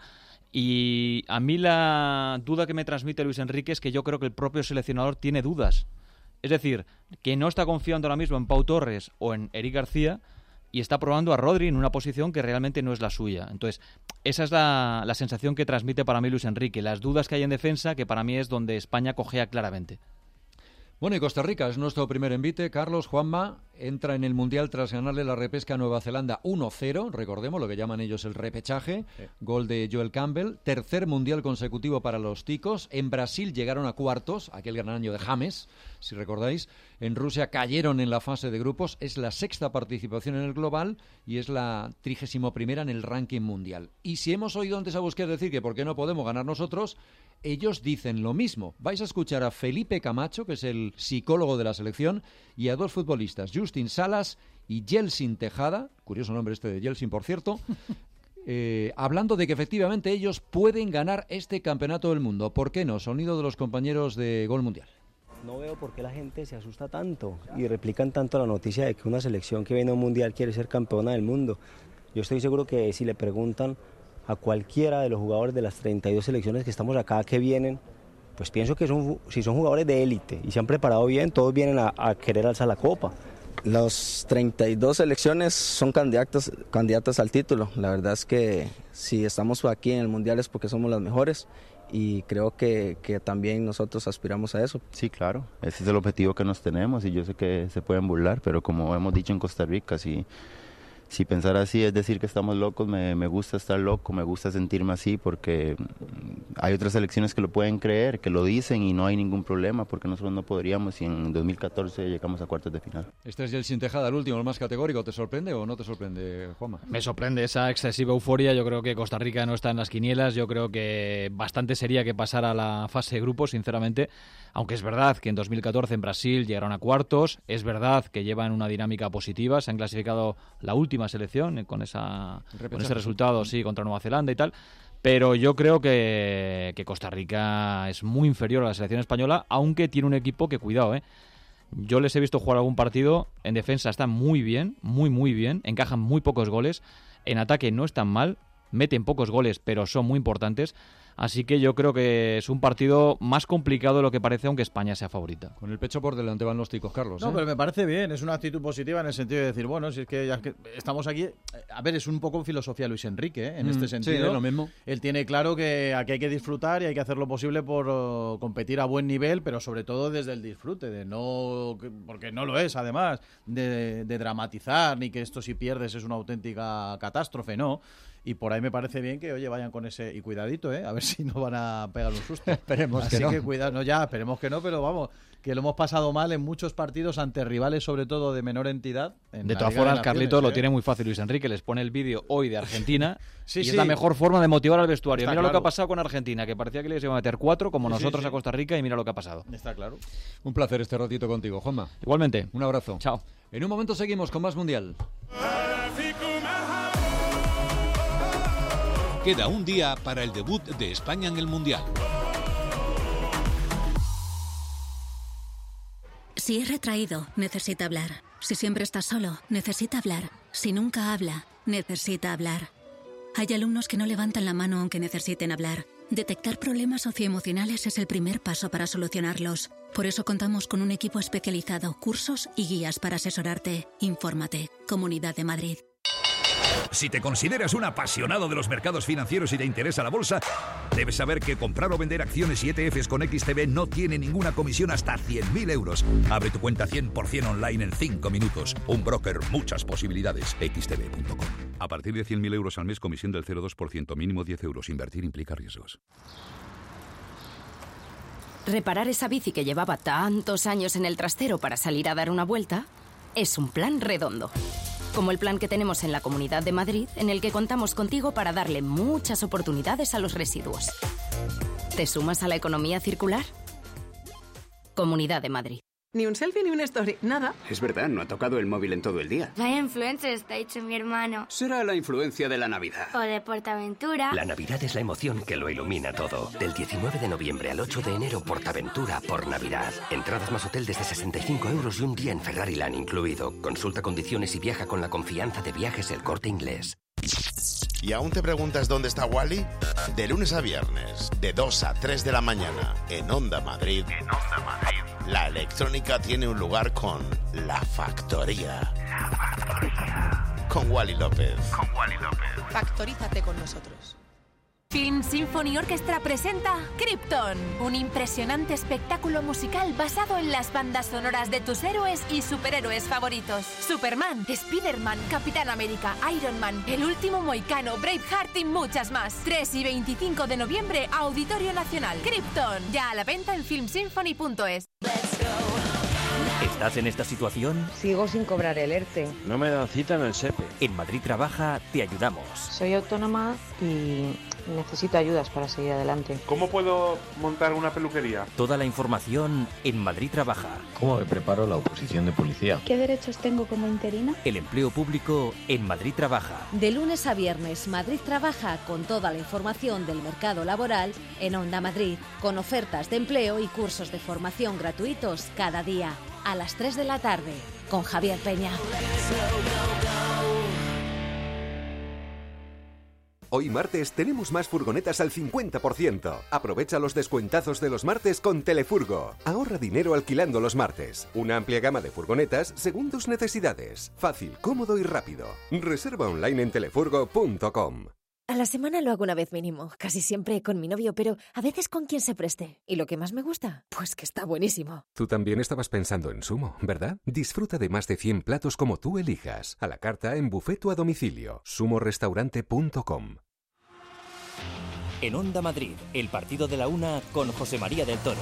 y a mí la duda que me transmite Luis Enrique es que yo creo que el propio seleccionador tiene dudas. Es decir, que no está confiando ahora mismo en Pau Torres o en Eric García y está probando a Rodri en una posición que realmente no es la suya. Entonces, esa es la, la sensación que transmite para mí Luis Enrique. Las dudas que hay en defensa, que para mí es donde España cojea claramente.
Bueno, y Costa Rica es nuestro primer envite. Carlos, Juanma entra en el Mundial tras ganarle la repesca a Nueva Zelanda uno cero, recordemos lo que llaman ellos el repechaje, sí. Gol de Joel Campbell, tercer Mundial consecutivo para los ticos. En Brasil llegaron a cuartos, aquel gran año de James, si recordáis. En Rusia cayeron en la fase de grupos, es la sexta participación en el global y es la trigésimo primera en el ranking mundial. Y si hemos oído antes a Busquets decir que por qué no podemos ganar nosotros, ellos dicen lo mismo. Vais a escuchar a Felipe Camacho, que es el psicólogo de la selección, y a dos futbolistas, Justin Salas y Yeltsin Tejada, curioso nombre este de Yeltsin, por cierto, eh, hablando de que efectivamente ellos pueden ganar este campeonato del mundo. ¿Por qué no? Sonido de los compañeros de Gol Mundial.
No veo por qué la gente se asusta tanto y replican tanto la noticia de que una selección que viene a un mundial quiere ser campeona del mundo. Yo estoy seguro que si le preguntan a cualquiera de los jugadores de las treinta y dos selecciones que estamos acá que vienen, pues pienso que son, si son jugadores de élite y se han preparado bien, todos vienen a, a querer alzar la copa.
Las treinta y dos selecciones son candidatas, candidatas al título. La verdad es que si estamos aquí en el mundial es porque somos las mejores. Y creo que, que también nosotros aspiramos a eso.
Sí, claro, ese es el objetivo que nos tenemos y yo sé que se pueden burlar, pero como hemos dicho en Costa Rica, si, si pensar así es decir que estamos locos, me, me gusta estar loco, me gusta sentirme así, porque hay otras selecciones que lo pueden creer, que lo dicen y no hay ningún problema, porque nosotros no podríamos y en dos mil catorce llegamos a cuartos de final.
Este es Yeltsin Tejada, el último, el más categórico. ¿Te sorprende o no te sorprende, Juanma?
Me sorprende esa excesiva euforia. Yo creo que Costa Rica no está en las quinielas. Yo creo que bastante sería que pasara a la fase de grupos, sinceramente. Aunque es verdad que en dos mil catorce en Brasil llegaron a cuartos. Es verdad que llevan una dinámica positiva. Se han clasificado la última selección con, esa, con ese resultado, sí, contra Nueva Zelanda y tal. Pero yo creo que, que Costa Rica es muy inferior a la selección española, aunque tiene un equipo que, cuidado, ¿eh? Yo les he visto jugar algún partido, en defensa están muy bien, muy muy bien, encajan muy pocos goles, en ataque no están mal, meten pocos goles pero son muy importantes. Así que yo creo que es un partido más complicado de lo que parece, aunque España sea favorita.
Con el pecho por delante van los ticos, Carlos.
No,
¿eh?
pero me parece bien, es una actitud positiva en el sentido de decir, bueno, si es que ya que estamos aquí... A ver, es un poco filosofía Luis Enrique, ¿eh? En mm, este sentido.
Sí, es lo mismo.
Él tiene claro que aquí hay que disfrutar y hay que hacer lo posible por uh, competir a buen nivel, pero sobre todo desde el disfrute, de no porque no lo es, además, de, de dramatizar, ni que esto si pierdes es una auténtica catástrofe, no. Y por ahí me parece bien que, oye, vayan con ese... Y cuidadito, ¿eh? A ver si no van a pegar un susto.
Esperemos
Así
que no.
que cuidado, no, ya, esperemos que no, pero vamos, que lo hemos pasado mal en muchos partidos ante rivales, sobre todo de menor entidad.
De todas formas, Carlitos, ¿eh? Lo tiene muy fácil Luis Enrique. Les pone el vídeo hoy de Argentina
sí,
y
sí.
es la mejor forma de motivar al vestuario.
Está
mira
claro.
lo que ha pasado con Argentina, que parecía que les iba a meter cuatro, como
sí,
nosotros
sí, sí.
a Costa Rica, y mira lo que ha pasado.
Está claro.
Un placer este ratito contigo, Juanma.
Igualmente.
Un abrazo.
Chao.
En un momento seguimos con más Mundial.
Queda un día para el debut de España en el Mundial.
Si es retraído, necesita hablar. Si siempre está solo, necesita hablar. Si nunca habla, necesita hablar. Hay alumnos que no levantan la mano aunque necesiten hablar. Detectar problemas socioemocionales es el primer paso para solucionarlos. Por eso contamos con un equipo especializado, cursos y guías para asesorarte. Infórmate. Comunidad de Madrid.
Si te consideras un apasionado de los mercados financieros y te interesa la bolsa, debes saber que comprar o vender acciones y E T Fs con X T B no tiene ninguna comisión hasta cien mil euros. Abre tu cuenta cien por ciento online en cinco minutos. Un broker, muchas posibilidades. X T B punto com. A partir de cien mil euros al mes, comisión del cero coma dos por ciento, mínimo diez euros. Invertir implica riesgos.
reparar esa bici que llevaba tantos años en el trastero para salir a dar una vuelta es un plan redondo. Como el plan que tenemos en la Comunidad de Madrid, en el que contamos contigo para darle muchas oportunidades a los residuos. ¿Te sumas a la economía circular? Comunidad de Madrid.
Ni un selfie ni una story, nada.
Es verdad, no ha tocado el móvil en todo el día.
Vaya influencer está hecho mi hermano.
Será la influencia de la Navidad.
O de Portaventura.
La Navidad es la emoción que lo ilumina todo. Del diecinueve de noviembre al ocho de enero, Portaventura por Navidad. Entradas más hotel desde sesenta y cinco euros y un día en Ferrari Land incluido. Consulta condiciones y viaja con la confianza de Viajes El Corte Inglés.
¿Y aún te preguntas dónde está Wally? De lunes a viernes, de dos a tres de la mañana, en Onda Madrid. En Onda Madrid. La electrónica tiene un lugar con La Factoría. La Factoría. Con Wally López. Con Wally López.
Factorízate con nosotros. Film Symphony Orchestra presenta Krypton, un impresionante espectáculo musical basado en las bandas sonoras de tus héroes y superhéroes favoritos. Superman, Spider-Man, Capitán América, Iron Man, El Último Mohicano, Braveheart y muchas más. tres y veinticinco de noviembre, Auditorio Nacional. Krypton, ya a la venta en film symphony punto es.
¿Estás en esta situación?
Sigo sin cobrar el ERTE.
No me dan cita en el SEPE. En Madrid Trabaja te ayudamos.
Soy autónoma y necesito ayudas para seguir adelante.
¿Cómo puedo montar una peluquería?
Toda la información en Madrid Trabaja.
¿Cómo me preparo la oposición de policía?
¿Qué derechos tengo como interina?
El empleo público en Madrid Trabaja.
De lunes a viernes, Madrid Trabaja con toda la información del mercado laboral en Onda Madrid, con ofertas de empleo y cursos de formación gratuitos cada día, a las tres de la tarde, con Javier Peña.
Hoy martes tenemos más furgonetas al cincuenta por ciento. Aprovecha los descuentazos de los martes con Telefurgo. Ahorra dinero alquilando los martes. Una amplia gama de furgonetas según tus necesidades. Fácil, cómodo y rápido. Reserva online en telefurgo punto com.
A la semana lo hago una vez mínimo, casi siempre con mi novio, pero a veces con quien se preste. ¿Y lo que más me gusta? Pues que está buenísimo.
Tú también estabas pensando en Sumo, ¿verdad? Disfruta de más de cien platos como tú elijas. A la carta en buffet o a domicilio. sumo restaurante punto com.
En Onda Madrid, el partido de la una con José María del Toro.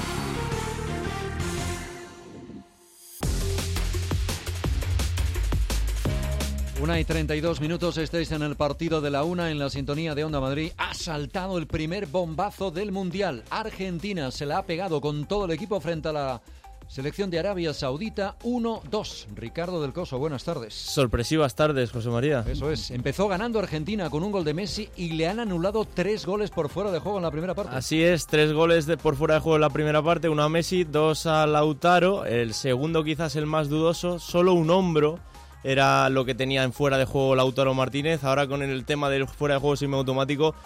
Una y treinta y dos minutos, estáis en el partido de la una en la sintonía de Onda Madrid. Ha saltado el primer bombazo del Mundial. Argentina se la ha pegado con todo el equipo frente a la selección de Arabia Saudita. uno dos. Ricardo del Coso, buenas tardes.
Sorpresivas tardes, José María.
Eso es. Empezó ganando Argentina con un gol de Messi y le han anulado tres goles por fuera de juego en la primera parte.
Así es, tres goles de por fuera de juego en la primera parte, uno a Messi, dos a Lautaro. El segundo quizás el más dudoso, solo un hombro era lo que tenía en fuera de juego Lautaro Martínez. Ahora con el tema del fuera de juego semiautomático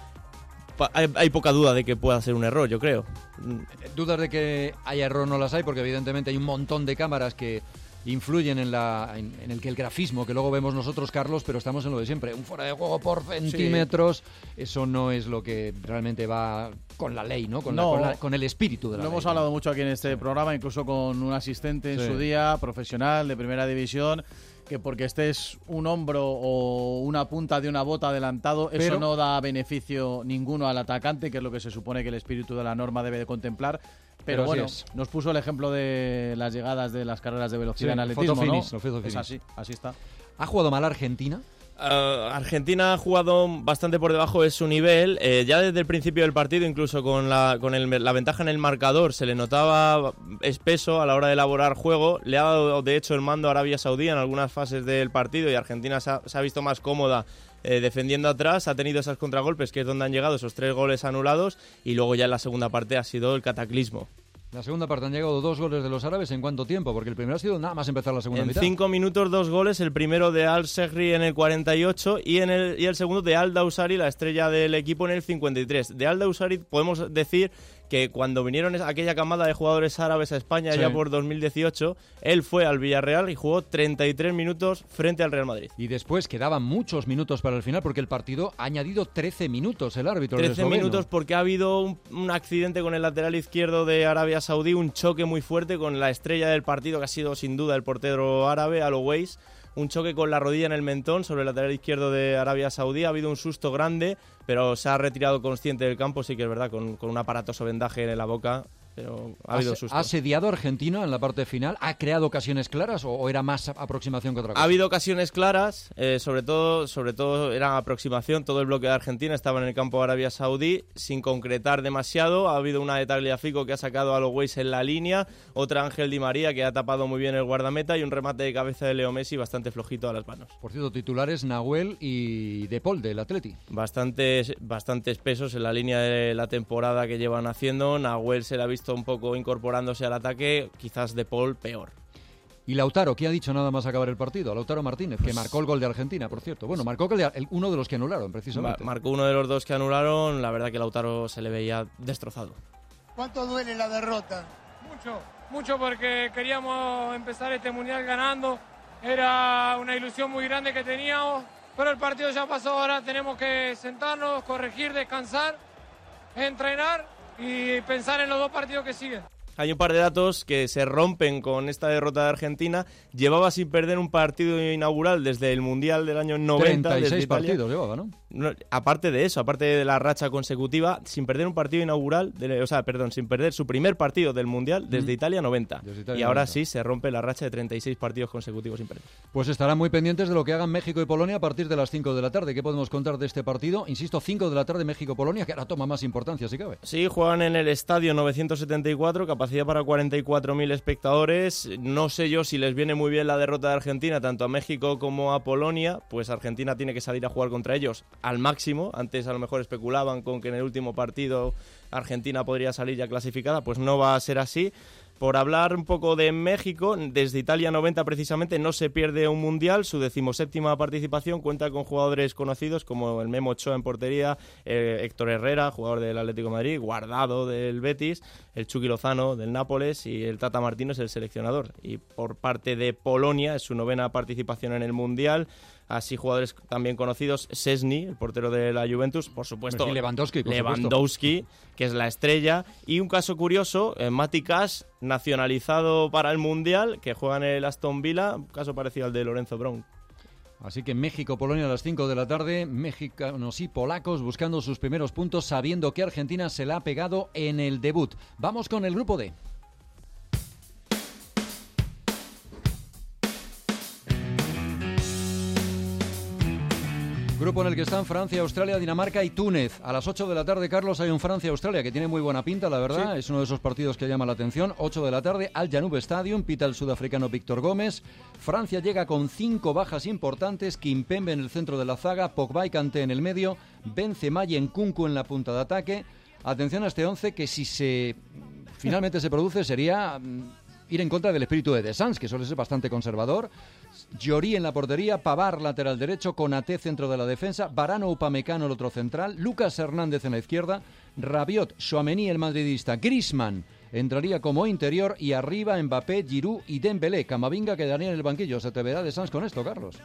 hay, hay poca duda de que pueda ser un error, yo creo.
Dudas de que haya error no las hay, porque evidentemente hay un montón de cámaras que influyen en, la, en, en el que el grafismo que luego vemos nosotros, Carlos, pero estamos en lo de siempre. Un fuera de juego por centímetros, sí. Eso no es lo que realmente va con la ley, ¿no? Con,
no,
la, con, la, con el espíritu de la
lo
ley.
Hemos hablado mucho aquí en este programa, incluso con un asistente en sí. su día, profesional de primera división, que porque estés un hombro o una punta de una bota adelantado, pero eso no da beneficio ninguno al atacante, que es lo que se supone que el espíritu de la norma debe de contemplar. Pero, pero bueno, es. nos puso el ejemplo de las llegadas de las carreras de velocidad sí, en atletismo,
finish,
¿no? Es así, así está.
¿Ha jugado mal Argentina?
Uh, Argentina ha jugado bastante por debajo de su nivel, eh, ya desde el principio del partido, incluso con, la, con el, la ventaja en el marcador, se le notaba espeso a la hora de elaborar juego. Le ha dado de hecho el mando a Arabia Saudí en algunas fases del partido y Argentina se ha, se ha visto más cómoda eh, defendiendo atrás, ha tenido esos contragolpes que es donde han llegado esos tres goles anulados y luego ya en la segunda parte ha sido el cataclismo.
La segunda parte han llegado dos goles de los árabes. ¿En cuánto tiempo? Porque el primero ha sido nada más empezar la segunda
en
mitad.
En cinco minutos, dos goles. El primero de Al-Shehri en el cuarenta y ocho y, en el, y el segundo de Al-Dawsari, la estrella del equipo, en el cincuenta y tres. De Al-Dawsari podemos decir que cuando vinieron aquella camada de jugadores árabes a España sí. ya por dos mil dieciocho, él fue al Villarreal y jugó treinta y tres minutos frente al Real Madrid.
Y después quedaban muchos minutos para el final porque el partido ha añadido trece minutos el árbitro.
trece minutos porque ha habido un, un accidente con el lateral izquierdo de Arabia Saudí, un choque muy fuerte con la estrella del partido que ha sido sin duda el portero árabe, Al-Owais. Un choque con la rodilla en el mentón sobre el lateral izquierdo de Arabia Saudí. Ha habido un susto grande, pero se ha retirado consciente del campo. Sí que es verdad, con, con un aparatoso vendaje en la boca. pero ha habido
¿Has,
sustos.
¿Ha asediado a Argentina en la parte final? ¿Ha creado ocasiones claras o, o era más aproximación que otra cosa?
Ha habido ocasiones claras, eh, sobre todo sobre todo era aproximación. Todo el bloque de Argentina estaba en el campo de Arabia Saudí sin concretar demasiado. Ha habido una de Tagliafico que ha sacado a los Weiss en la línea, otra Ángel Di María que ha tapado muy bien el guardameta y un remate de cabeza de Leo Messi bastante flojito a las manos.
Por cierto, titulares Nahuel y De Paul del Atleti.
Bastantes, bastantes pesos en la línea de la temporada que llevan haciendo. Nahuel se le ha visto un poco incorporándose al ataque, quizás De Paul peor.
Y Lautaro, ¿qué ha dicho nada más acabar el partido? Lautaro Martínez, que marcó el gol de Argentina, por cierto. Bueno, marcó el, el, uno de los que anularon, precisamente.
Marcó uno de los dos que anularon. La verdad que Lautaro se le veía destrozado.
¿Cuánto duele la derrota?
Mucho, mucho porque queríamos empezar este mundial ganando. Era una ilusión muy grande que teníamos, pero el partido ya pasó. Ahora tenemos que sentarnos, corregir, descansar, entrenar y pensar en los dos partidos que siguen.
Hay un par de datos que se rompen con esta derrota de Argentina. Llevaba sin perder un partido inaugural desde el Mundial del año noventa.
treinta y seis
desde Italia.
partidos llevaba, ¿no?
No, aparte de eso, aparte de la racha consecutiva, sin perder un partido inaugural, de, o sea, perdón, sin perder su primer partido del Mundial desde mm. Italia noventa. Desde Italia y ahora noventa. Sí se rompe la racha de treinta y seis partidos consecutivos sin perder.
Pues estarán muy pendientes de lo que hagan México y Polonia a partir de las cinco de la tarde. ¿Qué podemos contar de este partido? Insisto, cinco de la tarde México-Polonia, que ahora toma más importancia, si cabe.
Sí, juegan en el estadio novecientos setenta y cuatro, capacidad para cuarenta y cuatro mil espectadores. No sé yo si les viene muy bien la derrota de Argentina, tanto a México como a Polonia, pues Argentina tiene que salir a jugar contra ellos al máximo. Antes a lo mejor especulaban con que en el último partido Argentina podría salir ya clasificada, pues no va a ser así. Por hablar un poco de México, desde Italia noventa precisamente no se pierde un mundial, su decimoséptima participación, cuenta con jugadores conocidos como el Memo Ochoa en portería, eh, Héctor Herrera, jugador del Atlético de Madrid, Guardado del Betis, el Chucky Lozano del Nápoles y el Tata Martino es el seleccionador. Y por parte de Polonia es su novena participación en el mundial. Así jugadores también conocidos, Szczesny, el portero de la Juventus, por supuesto,
sí, Lewandowski, por
Lewandowski
supuesto.
Que es la estrella, y un caso curioso, eh, Mati Cash, nacionalizado para el Mundial, que juega en el Aston Villa, un caso parecido al de Lorenzo Brown.
Así que México-Polonia a las cinco de la tarde, mexicanos y polacos buscando sus primeros puntos, sabiendo que Argentina se la ha pegado en el debut. Vamos con el grupo D. Grupo en el que están Francia, Australia, Dinamarca y Túnez. A las ocho de la tarde, Carlos, hay un Francia-Australia que tiene muy buena pinta, la verdad. Sí. Es uno de esos partidos que llama la atención. ocho de la tarde, Al Janoub Stadium, pita el sudafricano Víctor Gómez. Francia llega con cinco bajas importantes. Kimpembe en el centro de la zaga, Pogba y Kanté en el medio, Benzema y Nkunku en la punta de ataque. Atención a este once que si se finalmente se produce sería ir en contra del espíritu de Deschamps, que suele ser bastante conservador. Llorí en la portería, Pavard lateral derecho, Konaté centro de la defensa, Varane Upamecano el otro central, Lucas Hernández en la izquierda, Rabiot, Tchouaméni el madridista, Griezmann entraría como interior y arriba Mbappé, Giroud y Dembélé. Camavinga quedaría en el banquillo. ¿Se te verá Deschamps con esto, Carlos?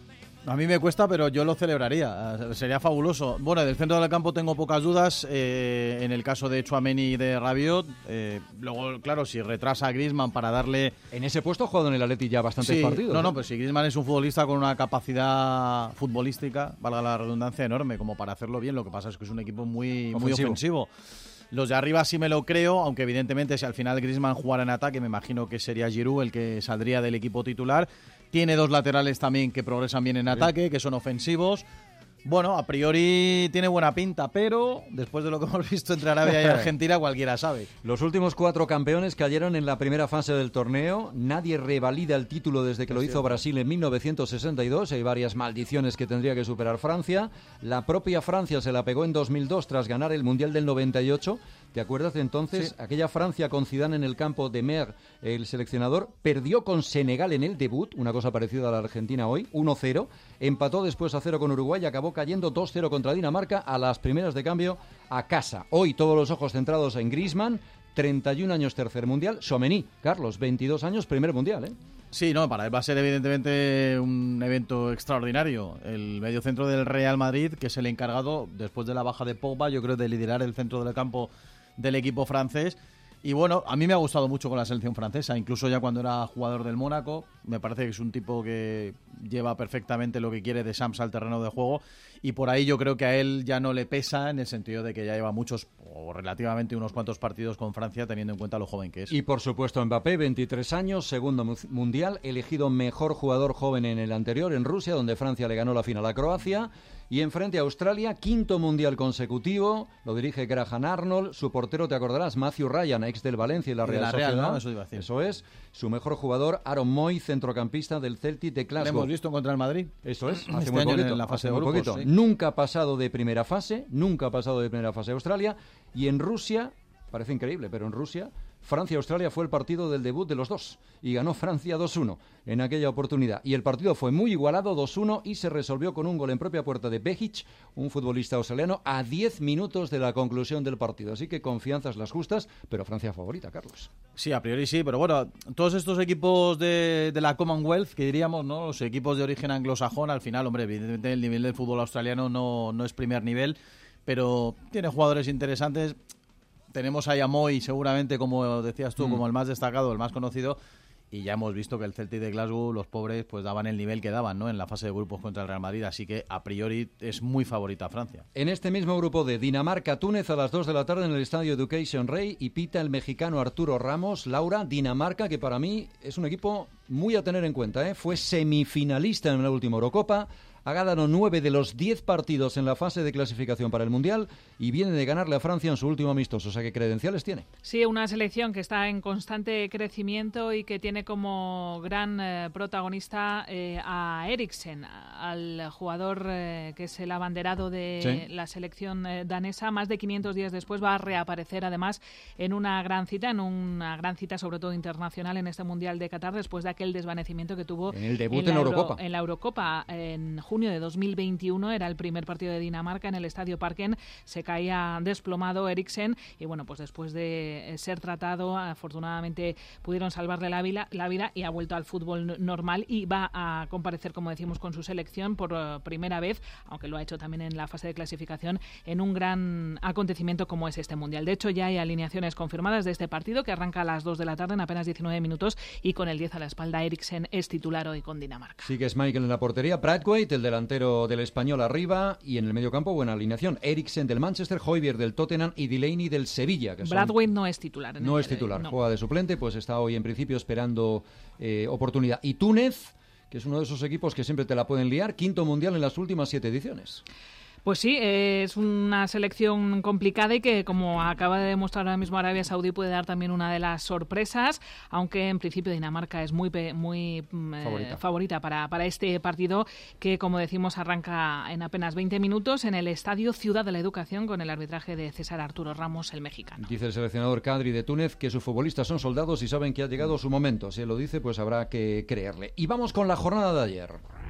A mí me cuesta, pero yo lo celebraría. Sería fabuloso. Bueno, del centro del campo tengo pocas dudas. Eh, en el caso de Tchouaméni y de Rabiot. Eh, luego, claro, si retrasa a Griezmann para darle...
En ese puesto ha jugado en el Atleti ya bastantes
sí,
partidos.
No, no,
¿no?
pues si Griezmann es un futbolista con una capacidad futbolística, valga la redundancia, enorme, como para hacerlo bien. Lo que pasa es que es un equipo muy ofensivo. Muy ofensivo. Los de arriba sí me lo creo, aunque evidentemente si al final Griezmann jugara en ataque, me imagino que sería Giroud el que saldría del equipo titular. Tiene dos laterales también que progresan bien en ataque, que son ofensivos. Bueno, a priori tiene buena pinta, pero después de lo que hemos visto entre Arabia y Argentina, cualquiera sabe.
Los últimos cuatro campeones cayeron en la primera fase del torneo. Nadie revalida el título desde que lo hizo Brasil en mil novecientos sesenta y dos. Hay varias maldiciones que tendría que superar Francia. La propia Francia se la pegó en dos mil dos tras ganar el Mundial del noventa y ocho. ¿Te acuerdas de entonces? Sí. Aquella Francia con Zidane en el campo, de Mer, el seleccionador, perdió con Senegal en el debut, una cosa parecida a la Argentina hoy, uno cero. Empató después a cero con Uruguay y acabó cayendo dos cero contra Dinamarca a las primeras de cambio a casa. Hoy todos los ojos centrados en Griezmann, treinta y un años, tercer mundial. Tchouaméni, Carlos, veintidós años, primer mundial, ¿eh?
Sí, no, para él va a ser evidentemente un evento extraordinario. El mediocentro del Real Madrid, que es el encargado, después de la baja de Pogba, yo creo, de liderar el centro del campo del equipo francés. Y bueno, a mí me ha gustado mucho con la selección francesa, incluso ya cuando era jugador del Mónaco. Me parece que es un tipo que lleva perfectamente lo que quiere de Shams al terreno de juego, y por ahí yo creo que a él ya no le pesa, en el sentido de que ya lleva muchos, o relativamente unos cuantos partidos con Francia, teniendo en cuenta lo joven que es.
Y por supuesto Mbappé, veintitrés años, segundo mundial, elegido mejor jugador joven en el anterior, en Rusia, donde Francia le ganó la final a Croacia. Y enfrente a Australia, quinto mundial consecutivo, lo dirige Graham Arnold, su portero, te acordarás, Matthew Ryan, ex del Valencia y la Real,
la Real
Sociedad.
¿no? Eso iba a decir.
Eso es, su mejor jugador, Aaron Moy, centrocampista del Celtic de Glasgow.
Lo hemos visto contra el Madrid.
Eso es, hace
este
muy
año
poquito,
en la fase
hace
de
muy
grupos,
poquito.
sí.
Nunca ha pasado de primera fase, nunca ha pasado de primera fase Australia, y en Rusia, parece increíble, pero en Rusia, Francia-Australia fue el partido del debut de los dos y ganó Francia dos uno en aquella oportunidad. Y el partido fue muy igualado, dos uno, y se resolvió con un gol en propia puerta de Behic, un futbolista australiano, a diez minutos de la conclusión del partido. Así que confianzas las justas, pero Francia favorita, Carlos.
Sí, a priori sí, pero bueno, todos estos equipos de, de la Commonwealth, que diríamos, ¿no? Los equipos de origen anglosajón, al final, hombre, evidentemente el nivel del fútbol australiano no, no es primer nivel, pero tiene jugadores interesantes. Tenemos a Moy, seguramente, como decías tú, mm. como el más destacado, el más conocido, y ya hemos visto que el Celtic de Glasgow, los pobres, pues daban el nivel que daban, ¿no?, en la fase de grupos contra el Real Madrid, así que a priori es muy favorita a Francia.
En este mismo grupo de Dinamarca-Túnez a las dos de la tarde en el estadio Education Rey, y pita el mexicano Arturo Ramos. Laura, Dinamarca, que para mí es un equipo muy a tener en cuenta, ¿eh? Fue semifinalista en la última Eurocopa, ha ganado nueve de los diez partidos en la fase de clasificación para el Mundial y viene de ganarle a Francia en su último amistoso. O sea, ¿qué credenciales tiene?
Sí, una selección que está en constante crecimiento y que tiene como gran eh, protagonista eh, a Eriksen, al jugador eh, que es el abanderado de sí. la selección eh, danesa. Más de quinientos días después va a reaparecer, además, en una gran cita, en una gran cita sobre todo internacional en este Mundial de Qatar, después de aquel desvanecimiento que tuvo
en el debut
en la,
en
Euro,
Eurocopa.
En la Eurocopa en junio de dos mil veintiuno, era el primer partido de Dinamarca en el Estadio Parken, se caía desplomado Eriksen y bueno, pues después de ser tratado, afortunadamente pudieron salvarle la vida, la vida y ha vuelto al fútbol normal y va a comparecer, como decimos, con su selección por uh, primera vez, aunque lo ha hecho también en la fase de clasificación, en un gran acontecimiento como es este Mundial. De hecho, ya hay alineaciones confirmadas de este partido que arranca a las dos de la tarde en apenas diecinueve minutos y con el diez a la espalda, Eriksen es titular hoy con Dinamarca.
Sí que es Michael en la portería, Braithwaite, el delantero del Español arriba, y en el mediocampo buena alineación, Eriksen del Manchester, Højbjerg del Tottenham y Delaney del Sevilla. Que son...
Braithwaite no es titular. En
no
el
es titular,
no.
juega de suplente, pues está hoy en principio esperando eh, oportunidad. Y Túnez, que es uno de esos equipos que siempre te la pueden liar, quinto mundial en las últimas siete ediciones.
Pues sí, eh, es una selección complicada y que, como acaba de demostrar ahora mismo Arabia Saudí, puede dar también una de las sorpresas, aunque en principio Dinamarca es muy muy eh, favorita, favorita para, para este partido que, como decimos, arranca en apenas veinte minutos en el Estadio Ciudad de la Educación con el arbitraje de César Arturo Ramos, el mexicano.
Dice el seleccionador Kadri de Túnez que sus futbolistas son soldados y saben que ha llegado su momento. Si él lo dice, pues habrá que creerle. Y vamos con la jornada de ayer.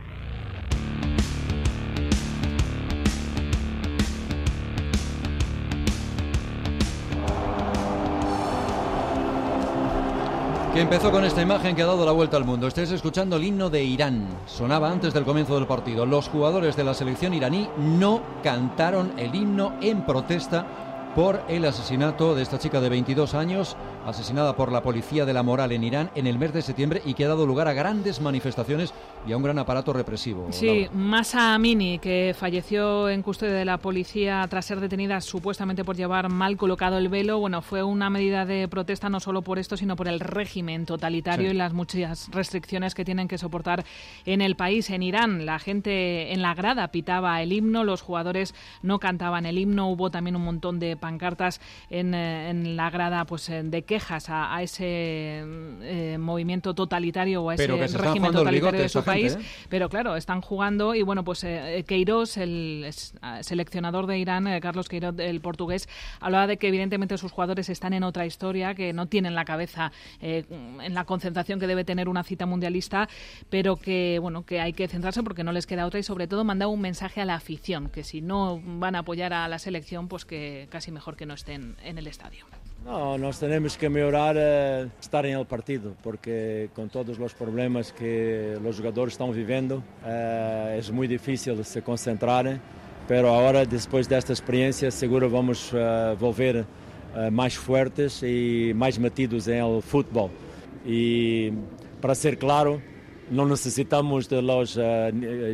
Que empezó con esta imagen que ha dado la vuelta al mundo. Estáis escuchando el himno de Irán. Sonaba antes del comienzo del partido. Los jugadores de la selección iraní no cantaron el himno en protesta por el asesinato de esta chica de veintidós años, asesinada por la policía de la moral en Irán en el mes de septiembre y que ha dado lugar a grandes manifestaciones y a un gran aparato represivo.
Sí,
Laura.
Mahsa Amini, que falleció en custodia de la policía tras ser detenida supuestamente por llevar mal colocado el velo. Bueno, fue una medida de protesta no solo por esto, sino por el régimen totalitario sí. y las muchas restricciones que tienen que soportar en el país. En Irán, la gente en la grada pitaba el himno, los jugadores no cantaban el himno, hubo también un montón de pancartas en, en la grada pues de quejas a, a ese eh, movimiento totalitario o a ese régimen totalitario de su país, gente, ¿eh? Pero claro, están jugando y bueno, pues eh, Queiroz, el seleccionador de Irán, eh, Carlos Queiroz, el portugués, hablaba de que evidentemente sus jugadores están en otra historia, que no tienen la cabeza eh, en la concentración que debe tener una cita mundialista, pero que bueno, que hay que centrarse porque no les queda otra y sobre todo mandaba un mensaje a la afición, que si no van a apoyar a la selección, pues que casi mejor que no estén en el estadio.
No, nós temos que melhorar uh, estar en el partido, porque con todos los problemas que los jugadores están viviendo, uh, es muy difícil se concentrar, pero ahora, después de esta experiencia, seguro vamos uh, volver uh, más fuertes y más metidos en el fútbol. Y para ser claro, no necesitamos de los uh,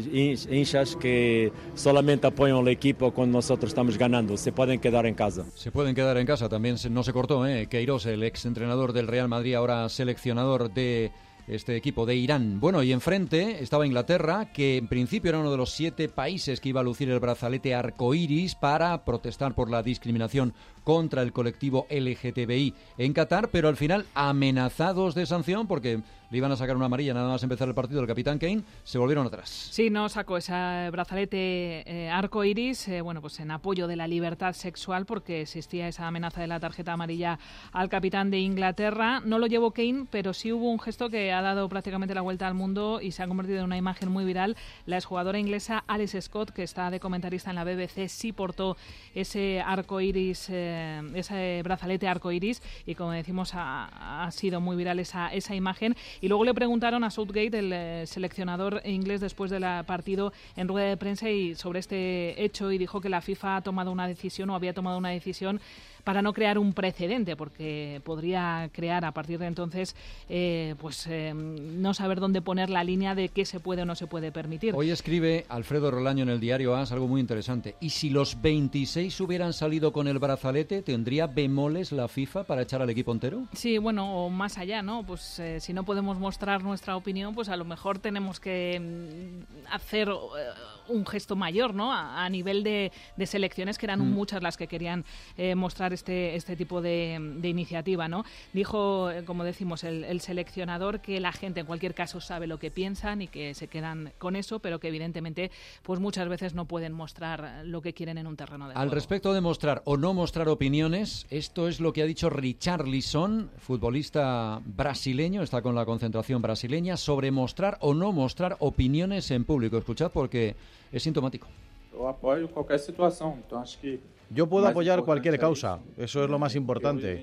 hinchas que solamente apoyan al equipo cuando nosotros estamos ganando. Se pueden quedar en casa.
Se pueden quedar en casa. También no se cortó, ¿eh? Queiroz, el ex entrenador del Real Madrid, ahora seleccionador de este equipo de Irán. Bueno, y enfrente estaba Inglaterra, que en principio era uno de los siete países que iba a lucir el brazalete arcoíris para protestar por la discriminación contra el colectivo L G T B I en Qatar, pero al final amenazados de sanción porque le iban a sacar una amarilla nada más empezar el partido del capitán Kane, se volvieron atrás.
Sí, no sacó ese brazalete eh, arco iris, eh, bueno, pues en apoyo de la libertad sexual, porque existía esa amenaza de la tarjeta amarilla al capitán de Inglaterra. No lo llevó Kane, pero sí hubo un gesto que ha dado prácticamente la vuelta al mundo y se ha convertido en una imagen muy viral. La exjugadora inglesa Alice Scott, que está de comentarista en la B B C, sí portó ese arco iris, eh, ese brazalete arco iris, y como decimos, ha, ha sido muy viral esa, esa imagen. Y luego le preguntaron a Southgate, el eh, seleccionador inglés, después del partido en rueda de prensa y sobre este hecho, y dijo que la FIFA ha tomado una decisión o había tomado una decisión para no crear un precedente, porque podría crear a partir de entonces eh, pues eh, no saber dónde poner la línea de qué se puede o no se puede permitir.
Hoy escribe Alfredo Rolaño en el diario A S algo muy interesante. ¿Y si los veintiséis hubieran salido con el brazalete, tendría bemoles la FIFA para echar al equipo entero?
Sí, bueno, o más allá, ¿no? Pues eh, si no podemos mostrar nuestra opinión, pues a lo mejor tenemos que mm, hacer eh, un gesto mayor, ¿no? A, a nivel de, de selecciones, que eran mm. muchas las que querían eh, mostrar este este tipo de, de iniciativa, ¿no? Dijo, eh, como decimos, el, el seleccionador, que la gente en cualquier caso sabe lo que piensan y que se quedan con eso, pero que evidentemente pues muchas veces no pueden mostrar lo que quieren en un terreno de juego.
Al respecto de mostrar o no mostrar opiniones, esto es lo que ha dicho Richarlison, futbolista brasileño, está con la concentración brasileña, sobre mostrar o no mostrar opiniones en público. Escuchad porque es sintomático.
Yo apoyo cualquier situación, entonces acho que
Yo puedo apoyar cualquier causa, eso es lo más importante.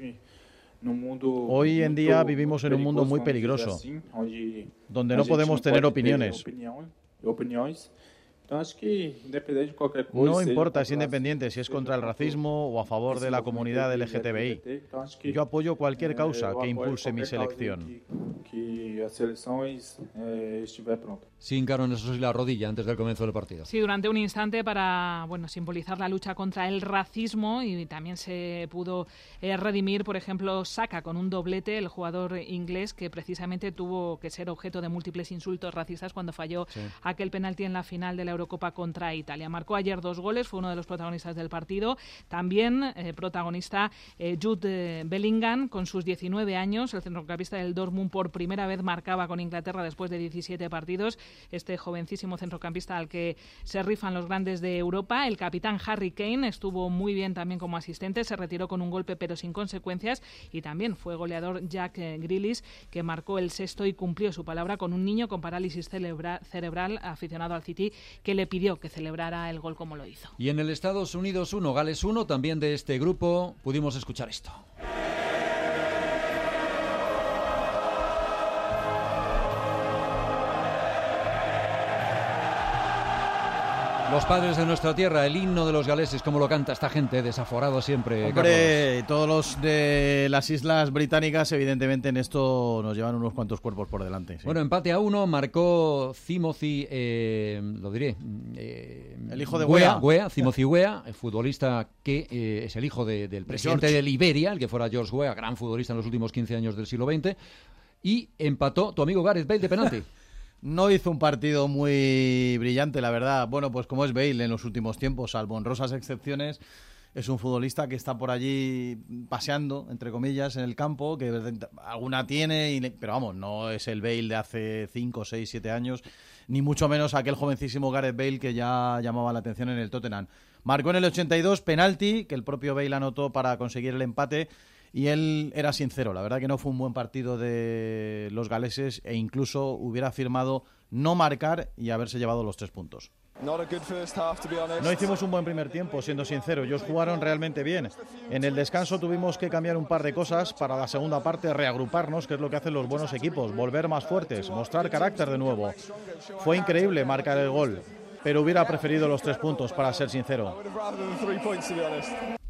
Hoy en día vivimos en un mundo muy peligroso, donde no podemos tener opiniones. No importa si es independiente, si es contra el racismo o a favor de la comunidad L G T B I. Yo apoyo cualquier causa que impulse mi selección.
Sí, hincaron eso sí la rodilla antes del comienzo del partido.
Sí, durante un instante para, bueno, simbolizar la lucha contra el racismo, y también se pudo eh, redimir, por ejemplo, Saka con un doblete, el jugador inglés que precisamente tuvo que ser objeto de múltiples insultos racistas cuando falló sí. aquel penalti en la final de la Eurocopa contra Italia. Marcó ayer dos goles, fue uno de los protagonistas del partido. También eh, protagonista eh, Jude Bellingham, con sus diecinueve años, el centrocampista del Dortmund, por primera vez marcaba con Inglaterra después de diecisiete partidos. Este jovencísimo centrocampista al que se rifan los grandes de Europa. El capitán Harry Kane estuvo muy bien también como asistente, se retiró con un golpe pero sin consecuencias, y también fue goleador Jack Grealish, que marcó el sexto y cumplió su palabra con un niño con parálisis cerebra- cerebral aficionado al City, que le pidió que celebrara el gol como lo hizo.
Y en el Estados Unidos uno, Gales uno, también de este grupo, pudimos escuchar esto. Los padres de nuestra tierra, el himno de los galeses, como lo canta esta gente, desaforado siempre.
Hombre,
Carlos.
Todos los de las Islas Británicas, evidentemente, en esto nos llevan unos cuantos cuerpos por delante. Sí.
Bueno, empate a uno, marcó Timothy, eh, lo diré, eh,
el hijo de
Weah,
Weah,
Timothy Weah, el futbolista que eh, es el hijo de, del presidente de, de Liberia, el que fuera George Weah, gran futbolista en los últimos quince años del siglo veinte, y empató tu amigo Gareth Bale de penalti.
No hizo un partido muy brillante, la verdad. Bueno, pues como es Bale en los últimos tiempos, salvo honrosas excepciones, es un futbolista que está por allí paseando, entre comillas, en el campo, que alguna tiene, y, pero vamos, no es el Bale de hace cinco, seis, siete años, ni mucho menos aquel jovencísimo Gareth Bale que ya llamaba la atención en el Tottenham. Marcó en el ochenta y dos penalti, que el propio Bale anotó para conseguir el empate, y él era sincero, la verdad que no fue un buen partido de los galeses, e incluso hubiera firmado no marcar y haberse llevado los tres puntos. No hicimos un buen primer tiempo, siendo sincero. Ellos jugaron realmente bien. En el descanso tuvimos que cambiar un par de cosas para la segunda parte, reagruparnos, que es lo que hacen los buenos equipos, volver más fuertes, mostrar carácter de nuevo. Fue increíble marcar el gol, pero hubiera preferido los tres puntos, para ser sincero.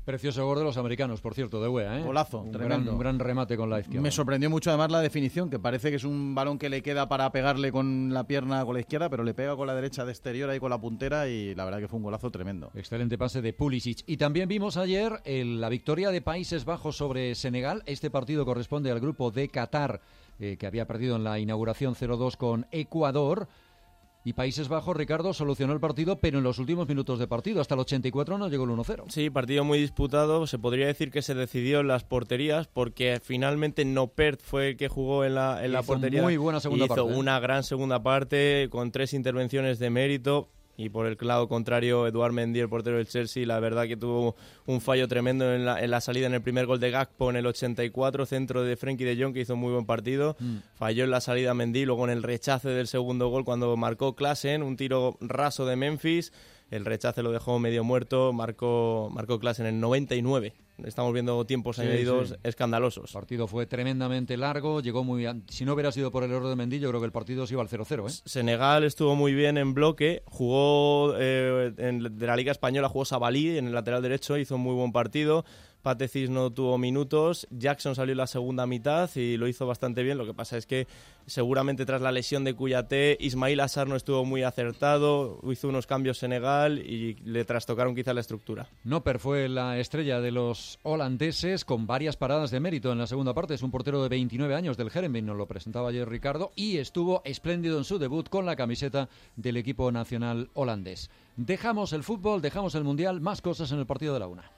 Precioso gol de los americanos, por cierto, de Wea, ¿eh?
Golazo,
un
tremendo.
Gran, un gran remate con la izquierda.
Me sorprendió mucho además la definición, que parece que es un balón que le queda para pegarle con la pierna con la izquierda, pero le pega con la derecha de exterior ahí con la puntera y la verdad que fue un golazo tremendo.
Excelente pase de Pulisic. Y también vimos ayer el, la victoria de Países Bajos sobre Senegal. Este partido corresponde al grupo de Qatar, eh, que había perdido en la inauguración cero dos con Ecuador. Y Países Bajos, Ricardo, solucionó el partido, pero en los últimos minutos de partido. Hasta el ochenta y cuatro no llegó el uno cero.
Sí, partido muy disputado. Se podría decir que se decidió en las porterías, porque finalmente Noppert fue el que jugó en la, en la portería.
Muy buena segunda
hizo
parte.
Hizo una gran segunda parte, con tres intervenciones de mérito. Y por el lado contrario, Eduard Mendy, el portero del Chelsea, la verdad que tuvo un fallo tremendo en la, en la salida en el primer gol de Gakpo en el ochenta y cuatro, centro de Frenkie de Jong, que hizo muy buen partido. Mm. Falló en la salida Mendy, luego en el rechace del segundo gol cuando marcó Klaassen, un tiro raso de Memphis. El rechace lo dejó medio muerto, marcó, marcó Klaassen en el noventa y nueve. Estamos viendo tiempos sí, añadidos sí. escandalosos.
El partido fue tremendamente largo, llegó muy... Si no hubiera sido por el error de Mendy, yo creo que el partido se iba al cero cero, ¿eh?
Senegal estuvo muy bien en bloque, jugó eh, en, de la Liga Española, jugó Sabalí en el lateral derecho, hizo un muy buen partido. Patecis no tuvo minutos, Jackson salió en la segunda mitad y lo hizo bastante bien. Lo que pasa es que seguramente tras la lesión de Kouyaté, Ismail Assar no estuvo muy acertado, hizo unos cambios Senegal y le trastocaron quizá la estructura.
Nopper fue la estrella de los holandeses con varias paradas de mérito en la segunda parte. Es un portero de veintinueve años del Heerenveen, nos lo presentaba ayer Ricardo, y estuvo espléndido en su debut con la camiseta del equipo nacional holandés. Dejamos el fútbol, dejamos el Mundial, más cosas en el partido de la una.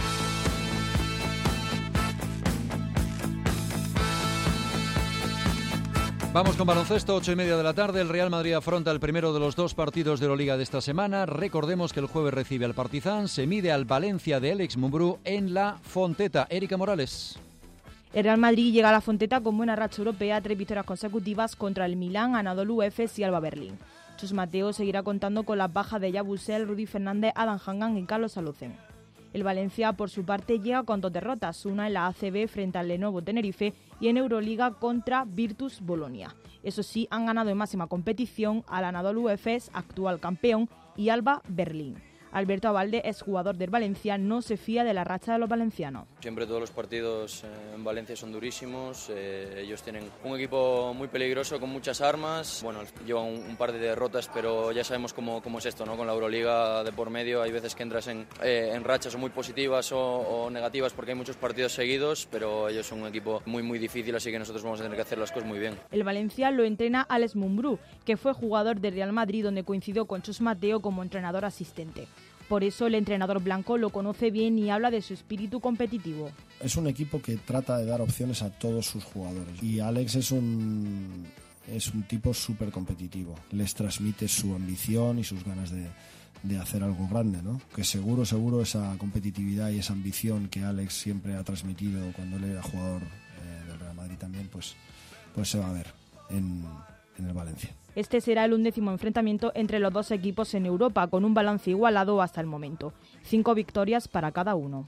Vamos con baloncesto, ocho y media de la tarde. El Real Madrid afronta el primero de los dos partidos de Euroliga de esta semana. Recordemos que el jueves recibe al Partizan, se mide al Valencia de Alex Mumbrú en la Fonteta. Erika Morales.
El Real Madrid llega a la Fonteta con buena racha europea, tres victorias consecutivas contra el Milán, Anadolu Efes y Alba Berlín. Chus Mateo seguirá contando con las bajas de Yabusel, Rudy Fernández, Adam Hangan y Carlos Alocen. El Valencia, por su parte, llega con dos derrotas, una en la A C B frente al Lenovo Tenerife y en Euroliga contra Virtus Bolonia. Eso sí, han ganado en máxima competición al Anadolu Efes, actual campeón, y Alba Berlín. Alberto Abalde, exjugador del Valencia, no se fía de la racha de los valencianos.
Siempre todos los partidos en Valencia son durísimos, eh, ellos tienen un equipo muy peligroso con muchas armas, bueno, llevan un, un par de derrotas, pero ya sabemos cómo, cómo es esto, ¿no? Con la Euroliga de por medio hay veces que entras en, eh, en rachas o muy positivas o, o negativas porque hay muchos partidos seguidos, pero ellos son un equipo muy muy difícil, así que nosotros vamos a tener que hacer las cosas muy bien.
El Valencia lo entrena Alex Mumbrú, que fue jugador del Real Madrid donde coincidió con Chus Mateo como entrenador asistente. Por eso el entrenador blanco lo conoce bien y habla de su espíritu competitivo.
Es un equipo que trata de dar opciones a todos sus jugadores. Y Alex es un, es un tipo súper competitivo. Les transmite su ambición y sus ganas de, de hacer algo grande, ¿no? Que seguro, seguro esa competitividad y esa ambición que Alex siempre ha transmitido cuando él era jugador eh, del Real Madrid también, pues, pues se va a ver en, en el Valencia.
Este será el undécimo enfrentamiento entre los dos equipos en Europa, con un balance igualado hasta el momento. Cinco victorias para cada uno.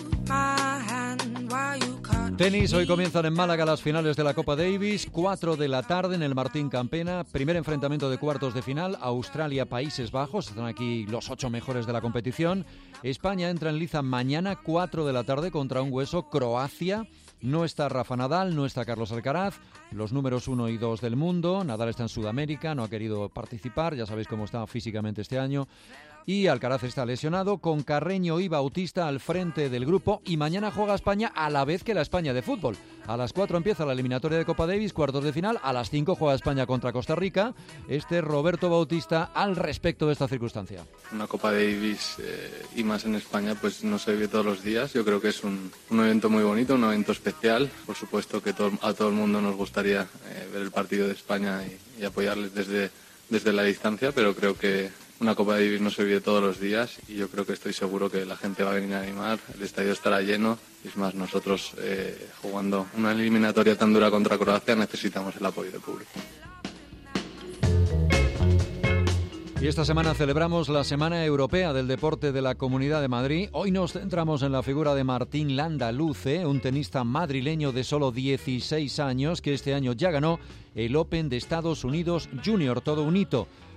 Tenis, hoy comienzan en Málaga las finales de la Copa Davis, cuatro de la tarde en el Martín Campena, primer enfrentamiento de cuartos de final, Australia-Países Bajos, están aquí los ocho mejores de la competición. España entra en liza mañana, cuatro de la tarde, contra un hueso, Croacia. No está Rafa Nadal, no está Carlos Alcaraz, los números uno y dos del mundo. Nadal está en Sudamérica, no ha querido participar, ya sabéis cómo está físicamente este año. Y Alcaraz está lesionado, con Carreño y Bautista al frente del grupo. Y mañana juega España a la vez que la España de fútbol. A las cuatro empieza la eliminatoria de Copa Davis, cuartos de final. A las cinco juega España contra Costa Rica. Este es Roberto Bautista al respecto de esta circunstancia.
Una Copa Davis eh, y más en España pues no se vive todos los días. Yo creo que es un, un evento muy bonito, un evento especial. Por supuesto que todo, a todo el mundo nos gustaría eh, ver el partido de España y, y apoyarles desde, desde la distancia, pero creo que una Copa Davis no se vive todos los días y yo creo que estoy seguro que la gente va a venir a animar, el estadio estará lleno. Es más, nosotros eh, jugando una eliminatoria tan dura contra Croacia necesitamos el apoyo del público.
Y esta semana celebramos la Semana Europea del Deporte de la Comunidad de Madrid. Hoy nos centramos en la figura de Martín Landaluce, un tenista madrileño de solo dieciséis años que este año ya ganó el Open de Estados Unidos Junior, todo un hito.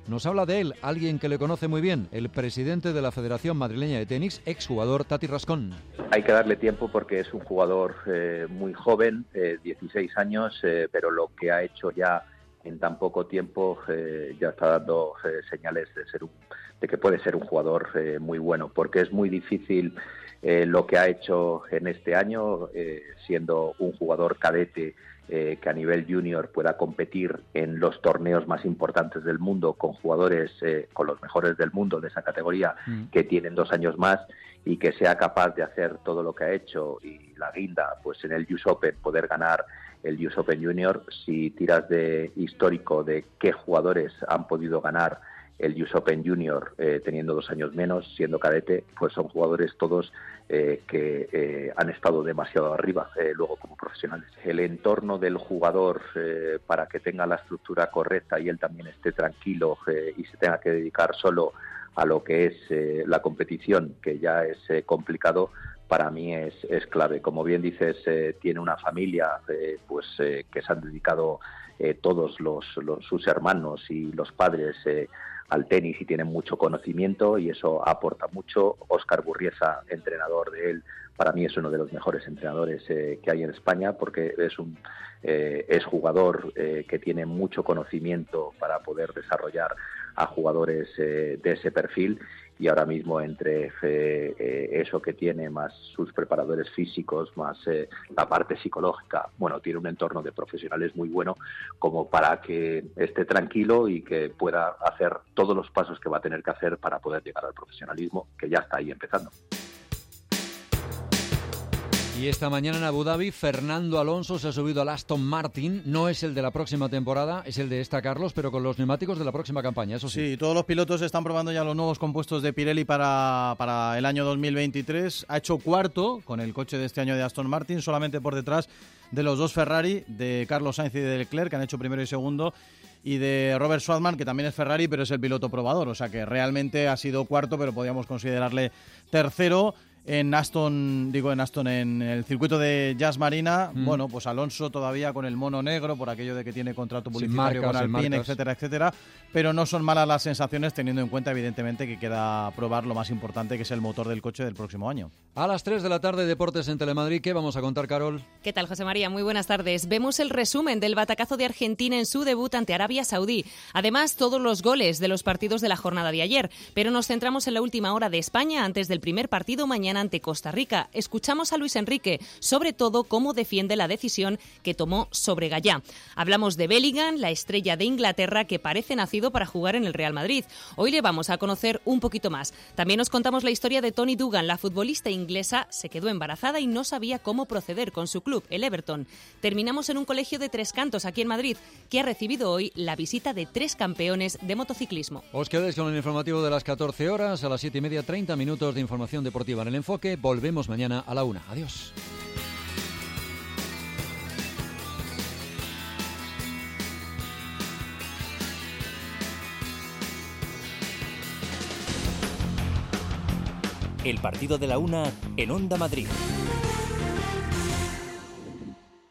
Nos habla de él, alguien que le conoce muy bien, el presidente de la Federación Madrileña de Tenis, exjugador Tati Rascón.
Hay que darle tiempo porque es un jugador eh, muy joven, eh, dieciséis años, eh, pero lo que ha hecho ya en tan poco tiempo eh, ya está dando eh, señales de ser un, de que puede ser un jugador eh, muy bueno, porque es muy difícil eh, lo que ha hecho en este año, eh, siendo un jugador cadete eh, que a nivel junior pueda competir en los torneos más importantes del mundo con jugadores, eh, con los mejores del mundo de esa categoría, mm. que tienen dos años más, y que sea capaz de hacer todo lo que ha hecho y la guinda, pues en el U S Open poder ganar el U S Open Junior. Si tiras de histórico de qué jugadores han podido ganar el U S Open Junior eh, teniendo dos años menos, siendo cadete, pues son jugadores todos eh, que eh, han estado demasiado arriba eh, luego como profesionales. El entorno del jugador eh, para que tenga la estructura correcta y él también esté tranquilo eh, y se tenga que dedicar solo a lo que es eh, la competición, que ya es eh, complicado, para mí es, es clave. Como bien dices, eh, tiene una familia eh, pues eh, que se han dedicado eh, todos los, los sus hermanos y los padres eh, al tenis y tienen mucho conocimiento y eso aporta mucho. Óscar Burriesa, entrenador de él, para mí es uno de los mejores entrenadores eh, que hay en España, porque es un eh, es jugador eh, que tiene mucho conocimiento para poder desarrollar a jugadores eh, de ese perfil, y ahora mismo entre eh, eh, eso que tiene, más sus preparadores físicos, más eh, la parte psicológica, bueno, tiene un entorno de profesionales muy bueno como para que esté tranquilo y que pueda hacer todos los pasos que va a tener que hacer para poder llegar al profesionalismo, que ya está ahí empezando.
Y esta mañana en Abu Dhabi, Fernando Alonso se ha subido al Aston Martin. No es el de la próxima temporada, es el de esta, Carlos, pero con los neumáticos de la próxima campaña, eso sí.
Sí, todos los pilotos están probando ya los nuevos compuestos de Pirelli para, para el año dos mil veintitrés. Ha hecho cuarto con el coche de este año de Aston Martin, solamente por detrás de los dos Ferrari, de Carlos Sainz y de Leclerc, que han hecho primero y segundo, y de Robert Schwartzman, que también es Ferrari, pero es el piloto probador. O sea que realmente ha sido cuarto, pero podríamos considerarle tercero. En Aston, digo en Aston, en el circuito de Jazz Marina, mm. bueno, pues Alonso todavía con el mono negro por aquello de que tiene contrato publicitario marcas, con Alpine, etcétera, etcétera, pero no son malas las sensaciones teniendo en cuenta evidentemente que queda probar lo más importante, que es el motor del coche del próximo año.
A las tres de la tarde, Deportes en Telemadrid. ¿Qué vamos a contar, Carol?
¿Qué tal, José María? Muy buenas tardes. Vemos el resumen del batacazo de Argentina en su debut ante Arabia Saudí. Además, todos los goles de los partidos de la jornada de ayer, pero nos centramos en la última hora de España antes del primer partido mañana ante Costa Rica. Escuchamos a Luis Enrique, sobre todo cómo defiende la decisión que tomó sobre Gallá. Hablamos de Bellingham, la estrella de Inglaterra que parece nacido para jugar en el Real Madrid. Hoy le vamos a conocer un poquito más. También nos contamos la historia de Toni Duggan. La futbolista inglesa se quedó embarazada y no sabía cómo proceder con su club, el Everton. Terminamos en un colegio de Tres Cantos, aquí en Madrid, que ha recibido hoy la visita de tres campeones de motociclismo.
Os quedáis con el informativo de las catorce horas, a las siete y media, treinta minutos de información deportiva en el enfoque. Volvemos mañana a la una. Adiós.
El partido de la una en Onda Madrid.